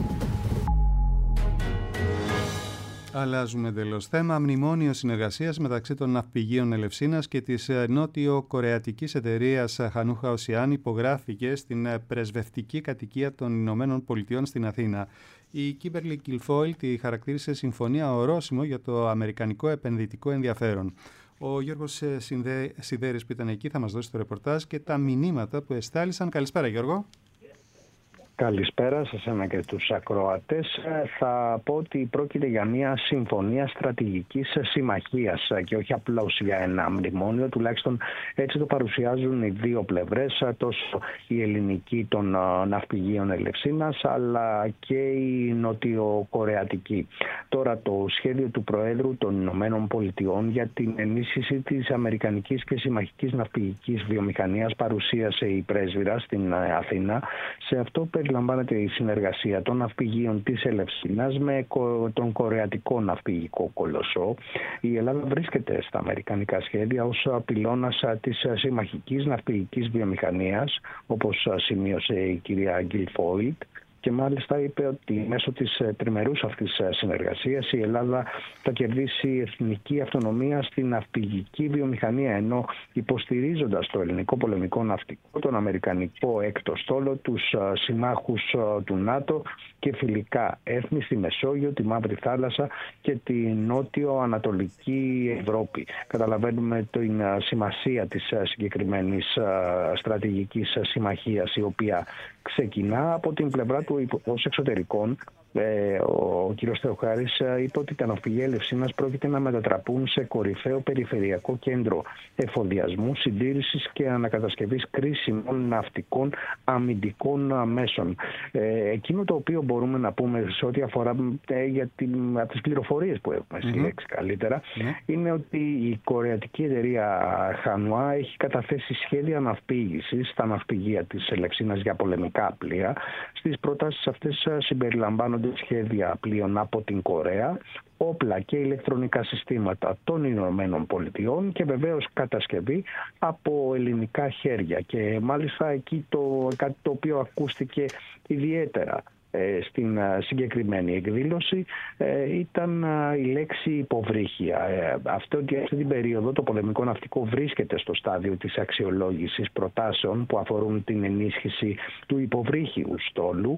Αλλάζουμε εντελώς θέμα. Μνημόνιο συνεργασίας μεταξύ των ναυπηγείων Ελευσίνας και της νότιο-κορεατικής εταιρείας Χανούχα Οσιάν υπογράφηκε στην πρεσβευτική κατοικία των Ηνωμένων Πολιτειών στην Αθήνα. Η Κίμπερλι Κιλφόιλ τη χαρακτήρισε συμφωνία ορόσημο για το αμερικανικό επενδυτικό ενδιαφέρον. Ο Γιώργος Σιδέρης που ήταν εκεί θα μας δώσει το ρεπορτάζ και τα μηνύματα που εστάλησαν. Καλησπέρα Γιώργο. Καλησπέρα σε εσένα και τους ακροατές. Θα πω ότι πρόκειται για μια συμφωνία στρατηγικής συμμαχίας και όχι απλώς για ένα μνημόνιο. Τουλάχιστον έτσι το παρουσιάζουν οι δύο πλευρές, τόσο η ελληνική των ναυπηγείων Ελευσίνας αλλά και η νοτιοκορεατική. Τώρα το σχέδιο του Προέδρου των Ηνωμένων Πολιτειών για την ενίσχυση της αμερικανικής και συμμαχικής ναυπηγικής βιομηχανίας παρουσίασε η πρέσβυρα στην Αθήνα. Σε αυτό περιλαμβάνεται η συνεργασία των ναυπηγείων της Ελευσίνας με τον κορεατικό ναυπηγικό κολοσσό. Η Ελλάδα βρίσκεται στα αμερικανικά σχέδια ως πυλώνας της συμμαχικής ναυπηγικής βιομηχανίας, όπως σημείωσε η κυρία Γκιλφόιλτ. και μάλιστα είπε ότι μέσω της τριμερούς αυτής συνεργασίας η Ελλάδα θα κερδίσει εθνική αυτονομία στην ναυπηγική βιομηχανία, ενώ υποστηρίζοντας το ελληνικό πολεμικό ναυτικό, τον αμερικανικό έκτο στόλο, τους συμμάχους του ΝΑΤΟ και φιλικά έθνη στη Μεσόγειο, τη Μαύρη Θάλασσα και τη νότιο-ανατολική Ευρώπη. Καταλαβαίνουμε την σημασία της συγκεκριμένης στρατηγικής συμμαχίας, η οποία ξεκινά από την πλευρά του ως εξωτερικών. Ε, ο κ. Θεοχάρης είπε ότι τα ναυπηγεία Ελευσίνας πρόκειται να μετατραπούν σε κορυφαίο περιφερειακό κέντρο εφοδιασμού, συντήρησης και ανακατασκευής κρίσιμων ναυτικών αμυντικών μέσων. Ε, εκείνο το οποίο μπορούμε να πούμε σε ό,τι αφορά ε, για την, από τις πληροφορίες που έχουμε mm-hmm. συλλέξει καλύτερα, mm-hmm. είναι ότι η κορεατική εταιρεία Χανουά έχει καταθέσει σχέδια ναυπήγησης στα ναυπηγεία της Ελευσίνας για πολεμικά πλοία. Στις προτάσεις αυτές συμπεριλαμβάνονται σχέδια πλοίων από την Κορέα, όπλα και ηλεκτρονικά συστήματα των Ηνωμένων Πολιτειών και βεβαίως κατασκευή από ελληνικά χέρια. Και μάλιστα εκεί το, κάτι το οποίο ακούστηκε ιδιαίτερα ε, στην ε, συγκεκριμένη εκδήλωση ε, ήταν ε, η λέξη υποβρύχια. Ε, αυτό ότι αυτή την περίοδο το πολεμικό ναυτικό βρίσκεται στο στάδιο της αξιολόγησης προτάσεων που αφορούν την ενίσχυση του υποβρύχιου στόλου.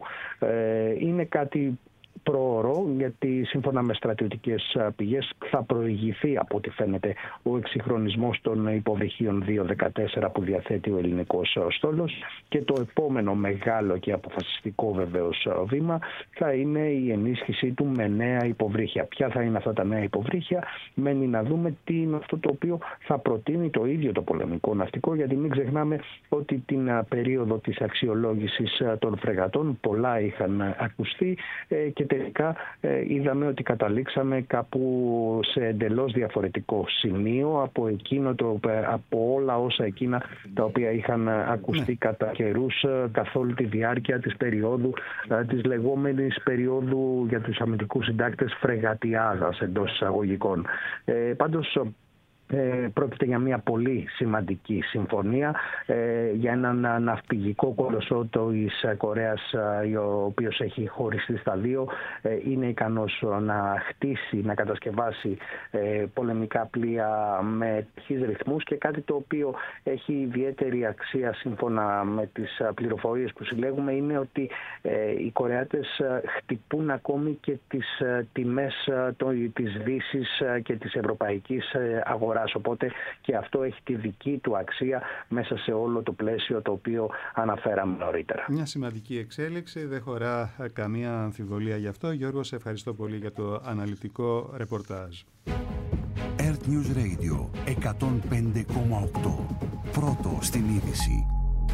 Ε, είναι κάτι προωρό, γιατί σύμφωνα με στρατιωτικές πηγές θα προηγηθεί από ό,τι φαίνεται ο εξυγχρονισμός των υποβρυχίων δύο δεκατέσσερα που διαθέτει ο ελληνικός στόλος, και το επόμενο μεγάλο και αποφασιστικό βεβαίως βήμα θα είναι η ενίσχυσή του με νέα υποβρύχια. Ποια θα είναι αυτά τα νέα υποβρύχια, μένει να δούμε τι είναι αυτό το οποίο θα προτείνει το ίδιο το πολεμικό ναυτικό, γιατί μην ξεχνάμε ότι την περίοδο της αξιολόγησης των φρεγατών πολλά είχαν ακουστεί και τελικά ε, είδαμε ότι καταλήξαμε κάπου σε εντελώς διαφορετικό σημείο από, εκείνο το, από όλα όσα εκείνα τα οποία είχαν ακουστεί ναι. κατά καιρούς καθ' όλη τη διάρκεια της περίοδου, της λεγόμενης περίοδου για τους αμυντικούς συντάκτες φρεγατιάδας εντός εισαγωγικών. Ε, πάντως Ε, πρόκειται για μια πολύ σημαντική συμφωνία, ε, για έναν ναυπηγικό κολοσσό της Κορέας, ε, ο οποίος έχει χωριστεί στα δύο, ε, είναι ικανός να χτίσει, να κατασκευάσει ε, πολεμικά πλοία με ταχύς ρυθμούς, και κάτι το οποίο έχει ιδιαίτερη αξία σύμφωνα με τις πληροφορίες που συλλέγουμε είναι ότι ε, οι Κορεάτες χτυπούν ακόμη και τις ε, τιμές ε, το, της Δύσης ε, και της ευρωπαϊκής ε, αγοράς. Οπότε και αυτό έχει τη δική του αξία μέσα σε όλο το πλαίσιο το οποίο αναφέραμε νωρίτερα. Μια σημαντική εξέλιξη, δεν χωρά καμία αμφιβολία γι' αυτό. Γιώργο, σε ευχαριστώ πολύ για το αναλυτικό ρεπορτάζ. Earth News Radio εκατόν πέντε κόμμα οκτώ. Πρώτο στην είδηση.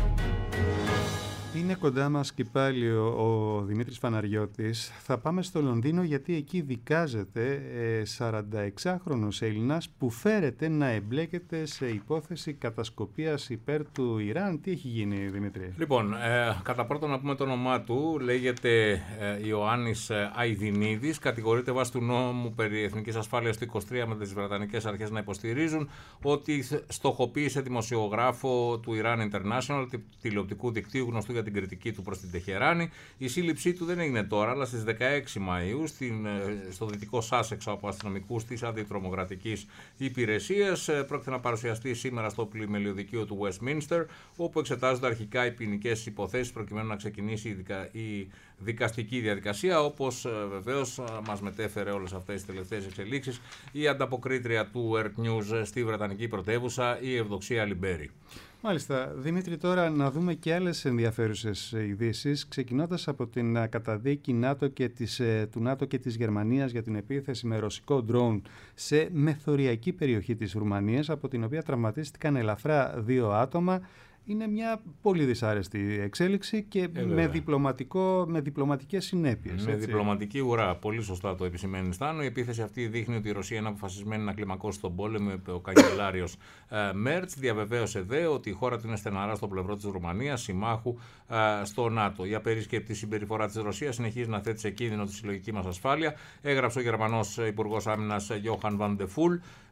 Είναι κοντά μας και πάλι ο, ο Δημήτρης Φαναριώτης. Θα πάμε στο Λονδίνο, γιατί εκεί δικάζεται ε, σαρανταεξάχρονος Έλληνας που φέρεται να εμπλέκεται σε υπόθεση κατασκοπίας υπέρ του Ιράν. Τι έχει γίνει, Δημήτρη? Λοιπόν, ε, κατά πρώτον να πούμε το όνομά του. Λέγεται ε, Ιωάννης Αηδινίδης. Κατηγορείται βάσει του νόμου περί εθνικής ασφάλειας του είκοσι τρία με τις βρετανικές αρχές να υποστηρίζουν ότι στοχοποίησε δημοσιογράφο του Iran International, τηλεοπτικού δικτύου γνωστού για την κριτική του προς την Τεχεράνη. Η σύλληψή του δεν έγινε τώρα, αλλά στις δεκαέξι Μαΐου στην, στο δυτικό Σάσεξ από αστυνομικούς της αντιτρομοκρατικής υπηρεσίας. Πρόκειται να παρουσιαστεί σήμερα στο πλημελιωδικείο του Westminster, όπου εξετάζονται αρχικά οι ποινικές υποθέσεις προκειμένου να ξεκινήσει η, δικα, η δικαστική διαδικασία, όπως βεβαίως μας μετέφερε όλες αυτές τις τελευταίες εξελίξεις η ανταποκρίτρια του Earth News στη βρετανική πρωτεύουσα, η Ευδοξία Λιμπέρη. Μάλιστα. Δημήτρη, τώρα να δούμε και άλλες ενδιαφέρουσες ειδήσεις, ξεκινώντας από την καταδίκη ΝΑΤΟ και της, του ΝΑΤΟ και της Γερμανίας για την επίθεση με ρωσικό ντρόουν σε μεθοριακή περιοχή της Ρουμανίας, από την οποία τραυματίστηκαν ελαφρά δύο άτομα. Είναι μια πολύ δυσάρεστη εξέλιξη και ε, με, διπλωματικό, με διπλωματικές συνέπειες. Με έτσι. διπλωματική ουρά. Πολύ σωστά το επισημαίνει Στάνο. Η επίθεση αυτή δείχνει ότι η Ρωσία είναι αποφασισμένη να κλιμακώσει τον πόλεμο, είπε ο καγκελάριος ε, Μέρτς. Διαβεβαίωσε δε ότι η χώρα του είναι στεναρά στο πλευρό της Ρουμανίας, συμμάχου ε, στο ΝΑΤΟ. Η απερίσκεπτη συμπεριφορά της Ρωσίας συνεχίζει να θέτει σε κίνδυνο τη συλλογική μας ασφάλεια, έγραψε ο Γερμανός Υπουργός Άμυνας Johann van de Fuhl.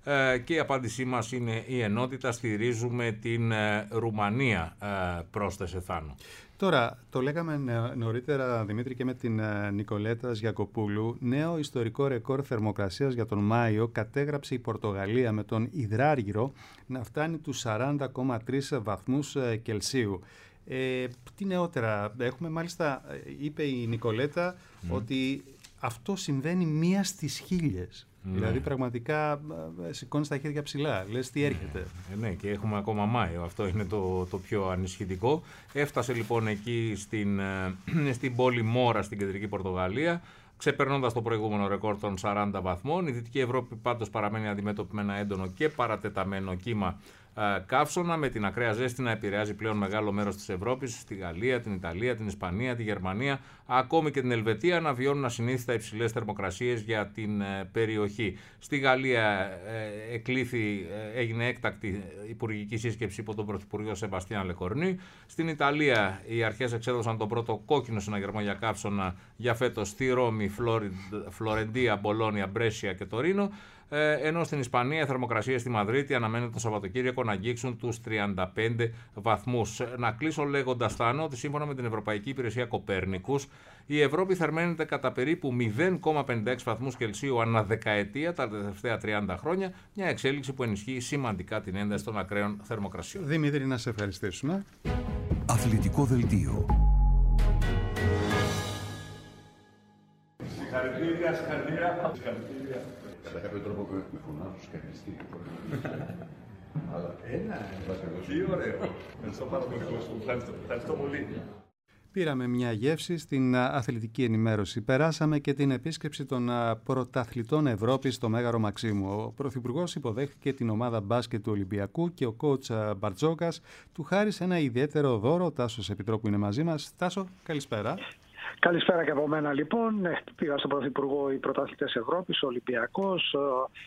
Ε, και η απάντησή μας είναι η ενότητα. Στηρίζουμε την ε, Ρουμανία, ε, πρόσθεσε Θάνο. Τώρα, το λέγαμε νωρίτερα, Δημήτρη, και με την Νικολέτα Γιακοπούλου. Νέο ιστορικό ρεκόρ θερμοκρασίας για τον Μάιο κατέγραψε η Πορτογαλία με τον υδράργυρο να φτάνει τους σαράντα κόμμα τρεις βαθμούς Κελσίου. Ε, τι νεότερα έχουμε, μάλιστα είπε η Νικολέτα mm. ότι αυτό συμβαίνει μία στις χίλιες. Ναι. Δηλαδή πραγματικά σηκώνεις τα χέρια ψηλά, λες τι έρχεται. Ε, ναι, και έχουμε ακόμα Μάιο, αυτό είναι το, το πιο ανησυχητικό. Έφτασε λοιπόν εκεί στην, στην πόλη Μόρα, στην κεντρική Πορτογαλία, ξεπερνώντας το προηγούμενο ρεκόρ των σαράντα βαθμών. Η Δυτική Ευρώπη πάντως παραμένει αντιμέτωπη με ένα έντονο και παρατεταμένο κύμα καύσωνα, με την ακραία ζέστη να επηρεάζει πλέον μεγάλο μέρος της Ευρώπης, στη Γαλλία, την Ιταλία, την Ισπανία, τη Γερμανία, ακόμη και την Ελβετία να βιώνουν ασυνήθιστα υψηλές θερμοκρασίες για την ε, περιοχή. Στη Γαλλία ε, εκλήθη, ε, έγινε έκτακτη υπουργική σύσκεψη υπό τον Πρωθυπουργό Σεμπαστιάν Λεκορνή. Στην Ιταλία οι αρχές εξέδωσαν τον πρώτο κόκκινο συναγερμό για καύσωνα για φέτος στη Ρώμη, Φλωρεντία, Μπολόνια, Μπρέσια και Τωρίνο. Ε, ενώ στην Ισπανία οι θερμοκρασίες στη Μαδρίτη αναμένεται το Σαββατοκύριακο να αγγίξουν τους τριάντα πέντε βαθμούς. Να κλείσω λέγοντας, Θάνο, ότι σύμφωνα με την Ευρωπαϊκή Υπηρεσία Κοπέρνικους, η Ευρώπη θερμαίνεται κατά περίπου μηδέν κόμμα πενήντα έξι βαθμούς Κελσίου ανά δεκαετία τα τελευταία τριάντα χρόνια, μια εξέλιξη που ενισχύει σημαντικά την ένταση των ακραίων θερμοκρασιών. Δημήτρη, να σε ευχαριστήσουμε. Αθλητικό δελτίο. Συγχαρητήρια, συγχαρητήρια. Κατά κάποιο τρόπο με φωνάζουν σκανιστή. Αλλά ένα, τι ωραίο. Ευχαριστώ πάρα πολύ. Ευχαριστώ πολύ. Πήραμε μια γεύση στην αθλητική ενημέρωση. Περάσαμε και την επίσκεψη των πρωταθλητών Ευρώπης στο Μέγαρο Μαξίμου. Ο Πρωθυπουργός υποδέχθηκε την ομάδα μπάσκετ του Ολυμπιακού και ο κόουτς Μπαρτζόκας του χάρισε ένα ιδιαίτερο δώρο. Ο Τάσος Επιτρόπου είναι μαζί μας. Τάσο, καλησπέρα. Καλησπέρα και από μένα λοιπόν. Πήγα στον Πρωθυπουργό οι πρωταθλητές Ευρώπης, ο Ολυμπιακός.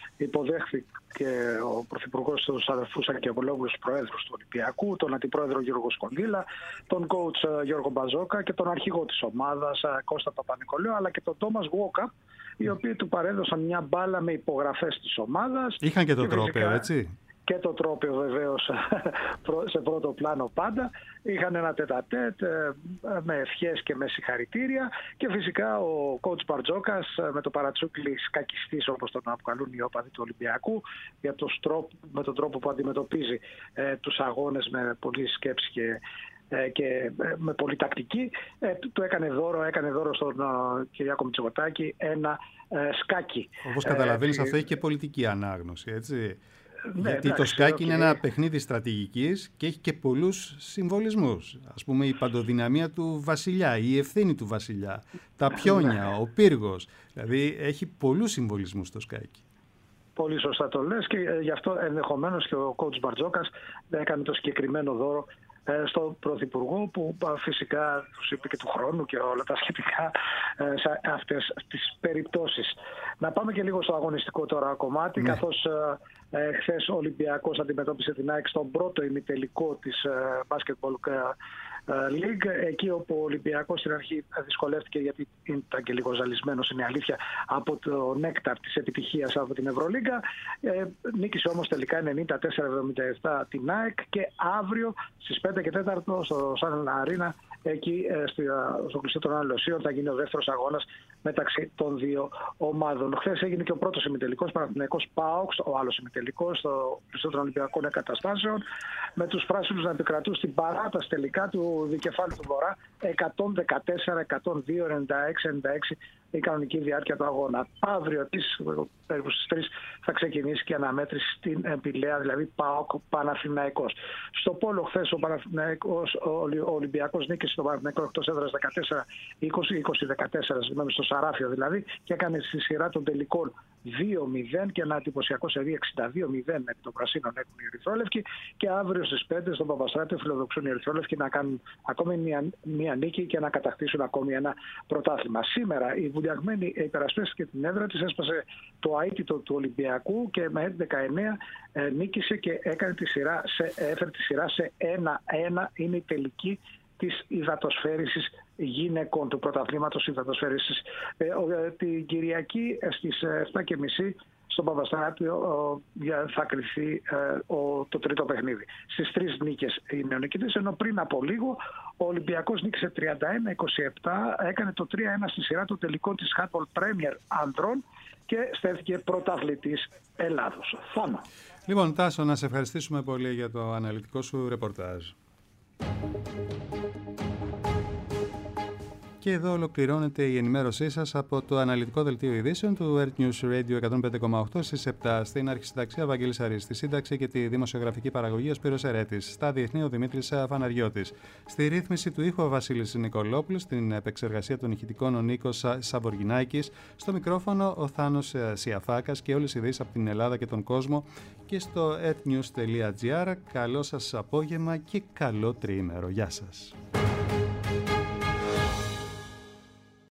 Υποδέχθηκε ο Πρωθυπουργός τους αδερφούς Ακιαβολόγλους, προέδρους του Ολυμπιακού, τον Αντιπρόεδρο Γιώργο Σκονδύλα, τον coach Γιώργο Μπαζόκα και τον αρχηγό της ομάδας Κώστα Παπα-Νικολάου, αλλά και τον Τόμας Γουόκα, οι οποίοι του παρέδωσαν μια μπάλα με υπογραφές της ομάδας. Είχαν και το και τρόπαιο, φυσικά, έτσι. Και το τρόπαιο βεβαίως σε πρώτο πλάνο πάντα. Είχαν ένα τέτα-τέτ με ευχές και με συγχαρητήρια και φυσικά ο coach Μπαρτζόκας με το παρατσούκλι σκακιστής, όπως τον αποκαλούν οι όπαδοι του Ολυμπιακού, για το στρόπο, με τον τρόπο που αντιμετωπίζει ε, τους αγώνες με πολλή σκέψη και και με πολύ τακτική, του έκανε δώρο, έκανε δώρο στον Κυριάκο Μητσοτάκη ένα σκάκι. Όπως καταλαβαίνεις, ε, αυτό έχει και πολιτική ανάγνωση, έτσι. Ναι, γιατί εντάξει, το σκάκι okay. είναι ένα παιχνίδι στρατηγικής και έχει και πολλούς συμβολισμούς. Ας πούμε η παντοδυναμία του βασιλιά, η ευθύνη του βασιλιά, τα πιόνια, ο πύργος. Δηλαδή έχει πολλούς συμβολισμούς το σκάκι. Πολύ σωστά το λες και γι' αυτό ενδεχομένως και ο coach Μπαρτζόκας έκανε το συγκεκριμένο δώρο στον Πρωθυπουργό, που φυσικά τους είπε και του χρόνου και όλα τα σχετικά σε αυτές τις περιπτώσεις. Να πάμε και λίγο στο αγωνιστικό τώρα κομμάτι, ναι. καθώς ε, χθες ο Ολυμπιακός αντιμετώπισε την ΑΕΚ στον πρώτο ημιτελικό της ε, Basketball League, εκεί όπου ο Ολυμπιακός στην αρχή δυσκολεύτηκε, γιατί ήταν και λίγο ζαλισμένος, είναι αλήθεια, από το νέκταρ της επιτυχίας από την Ευρωλίγκα. Ε, νίκησε όμως τελικά ενενήντα τέσσερα εβδομήντα επτά την ΑΕΚ και αύριο στις πέντε και τέσσερα στο Σαν Αρίνα, εκεί στο κλειστό των Αναλωσίων, θα γίνει ο δεύτερος αγώνας μεταξύ των δύο ομάδων. Χθες έγινε και ο πρώτος ημιτελικός, Παναθηναϊκός ΠΑΟΚ, ο άλλος ημιτελικός στο κλειστό των Ολυμπιακών Εγκαταστάσεων, με τους πράσινους να επικρατούν στην παράταση τελικά του δικεφάλου του Βορρά, εκατόν δεκατέσσερα εκατόν δύο ενενήντα έξι ενενήντα έξι η κανονική διάρκεια του αγώνα. Αύριο επίσης, περίπου στις τρεις, θα ξεκινήσει και αναμέτρηση στην Πηλαία, δηλαδή ΠΑΟΚ Παναθηναϊκός. Στο πόλο χθες ο, Παναθηναϊκός, ο Ολυμπιακός νίκησε στον Παναθηναϊκό εκτός έδρας δεκατέσσερα είκοσι, είκοσι δεκατέσσερα, συγγνώμη, στο Σαράφιο δηλαδή, και έκανε στη σειρά των τελικών δύο μηδέν και ένα εντυπωσιακό σερί εξήντα δύο μηδέν επί των πρασίνων έχουν οι Ερυθρόλευκοι, και αύριο στις πέντε στον Παπαστράτιο φιλοδοξούν οι Ερυθρόλευκοι να κάνουν ακόμη μια, μια νίκη και να κατακτήσουν ακόμη ένα πρωτάθλημα. Σήμερα η Βουλιαγμένη υπερασπίστηκε την έδρα της, έσπασε το αίτητο του Ολυμπιακού και με έντεκα εννέα ε, νίκησε και έκανε τη σειρά σε, έφερε τη σειρά σε ένα ένα. Είναι η τελική της υδατοσφαίρησης γυναικών, του πρωταθλήματος υδατοσφαίρησης. Ε, την Κυριακή στις επτά και μισή στο Παπαστράτιο θα κρυφθεί το τρίτο παιχνίδι. Στις τρεις νίκες οι νεονικητές, ενώ πριν από λίγο ο Ολυμπιακός νίκησε τριάντα ένα είκοσι επτά, έκανε το τρία ένα στη σειρά το τελικό της Handball Premier Ανδρών και στέφθηκε πρωταθλητής Ελλάδος. Θάμα. Λοιπόν, Τάσο, να σε ευχαριστήσουμε πολύ για το αναλυτικό σου ρεπορτάζ. Και εδώ ολοκληρώνεται η ενημέρωσή σας από το αναλυτικό δελτίο ειδήσεων του Earth News Radio εκατόν πέντε κόμμα οκτώ στις επτά. Στην αρχισυνταξία Βαγγέλης Αρής, στη σύνταξη και τη δημοσιογραφική παραγωγή ο Σπύρος Ερέτης, στα διεθνή ο Δημήτρης Φαναριώτης, στη ρύθμιση του ήχου ο Βασίλης Νικολόπουλος, στην επεξεργασία των ηχητικών ο Νίκος Σαμποργινάκης, στο μικρόφωνο ο Θάνος Σιαφάκας και όλες οι ειδήσεις από την Ελλάδα και τον κόσμο και στο earthnews τελεία gr. Καλό σας απόγευμα και καλό τριήμερο. Γεια σας.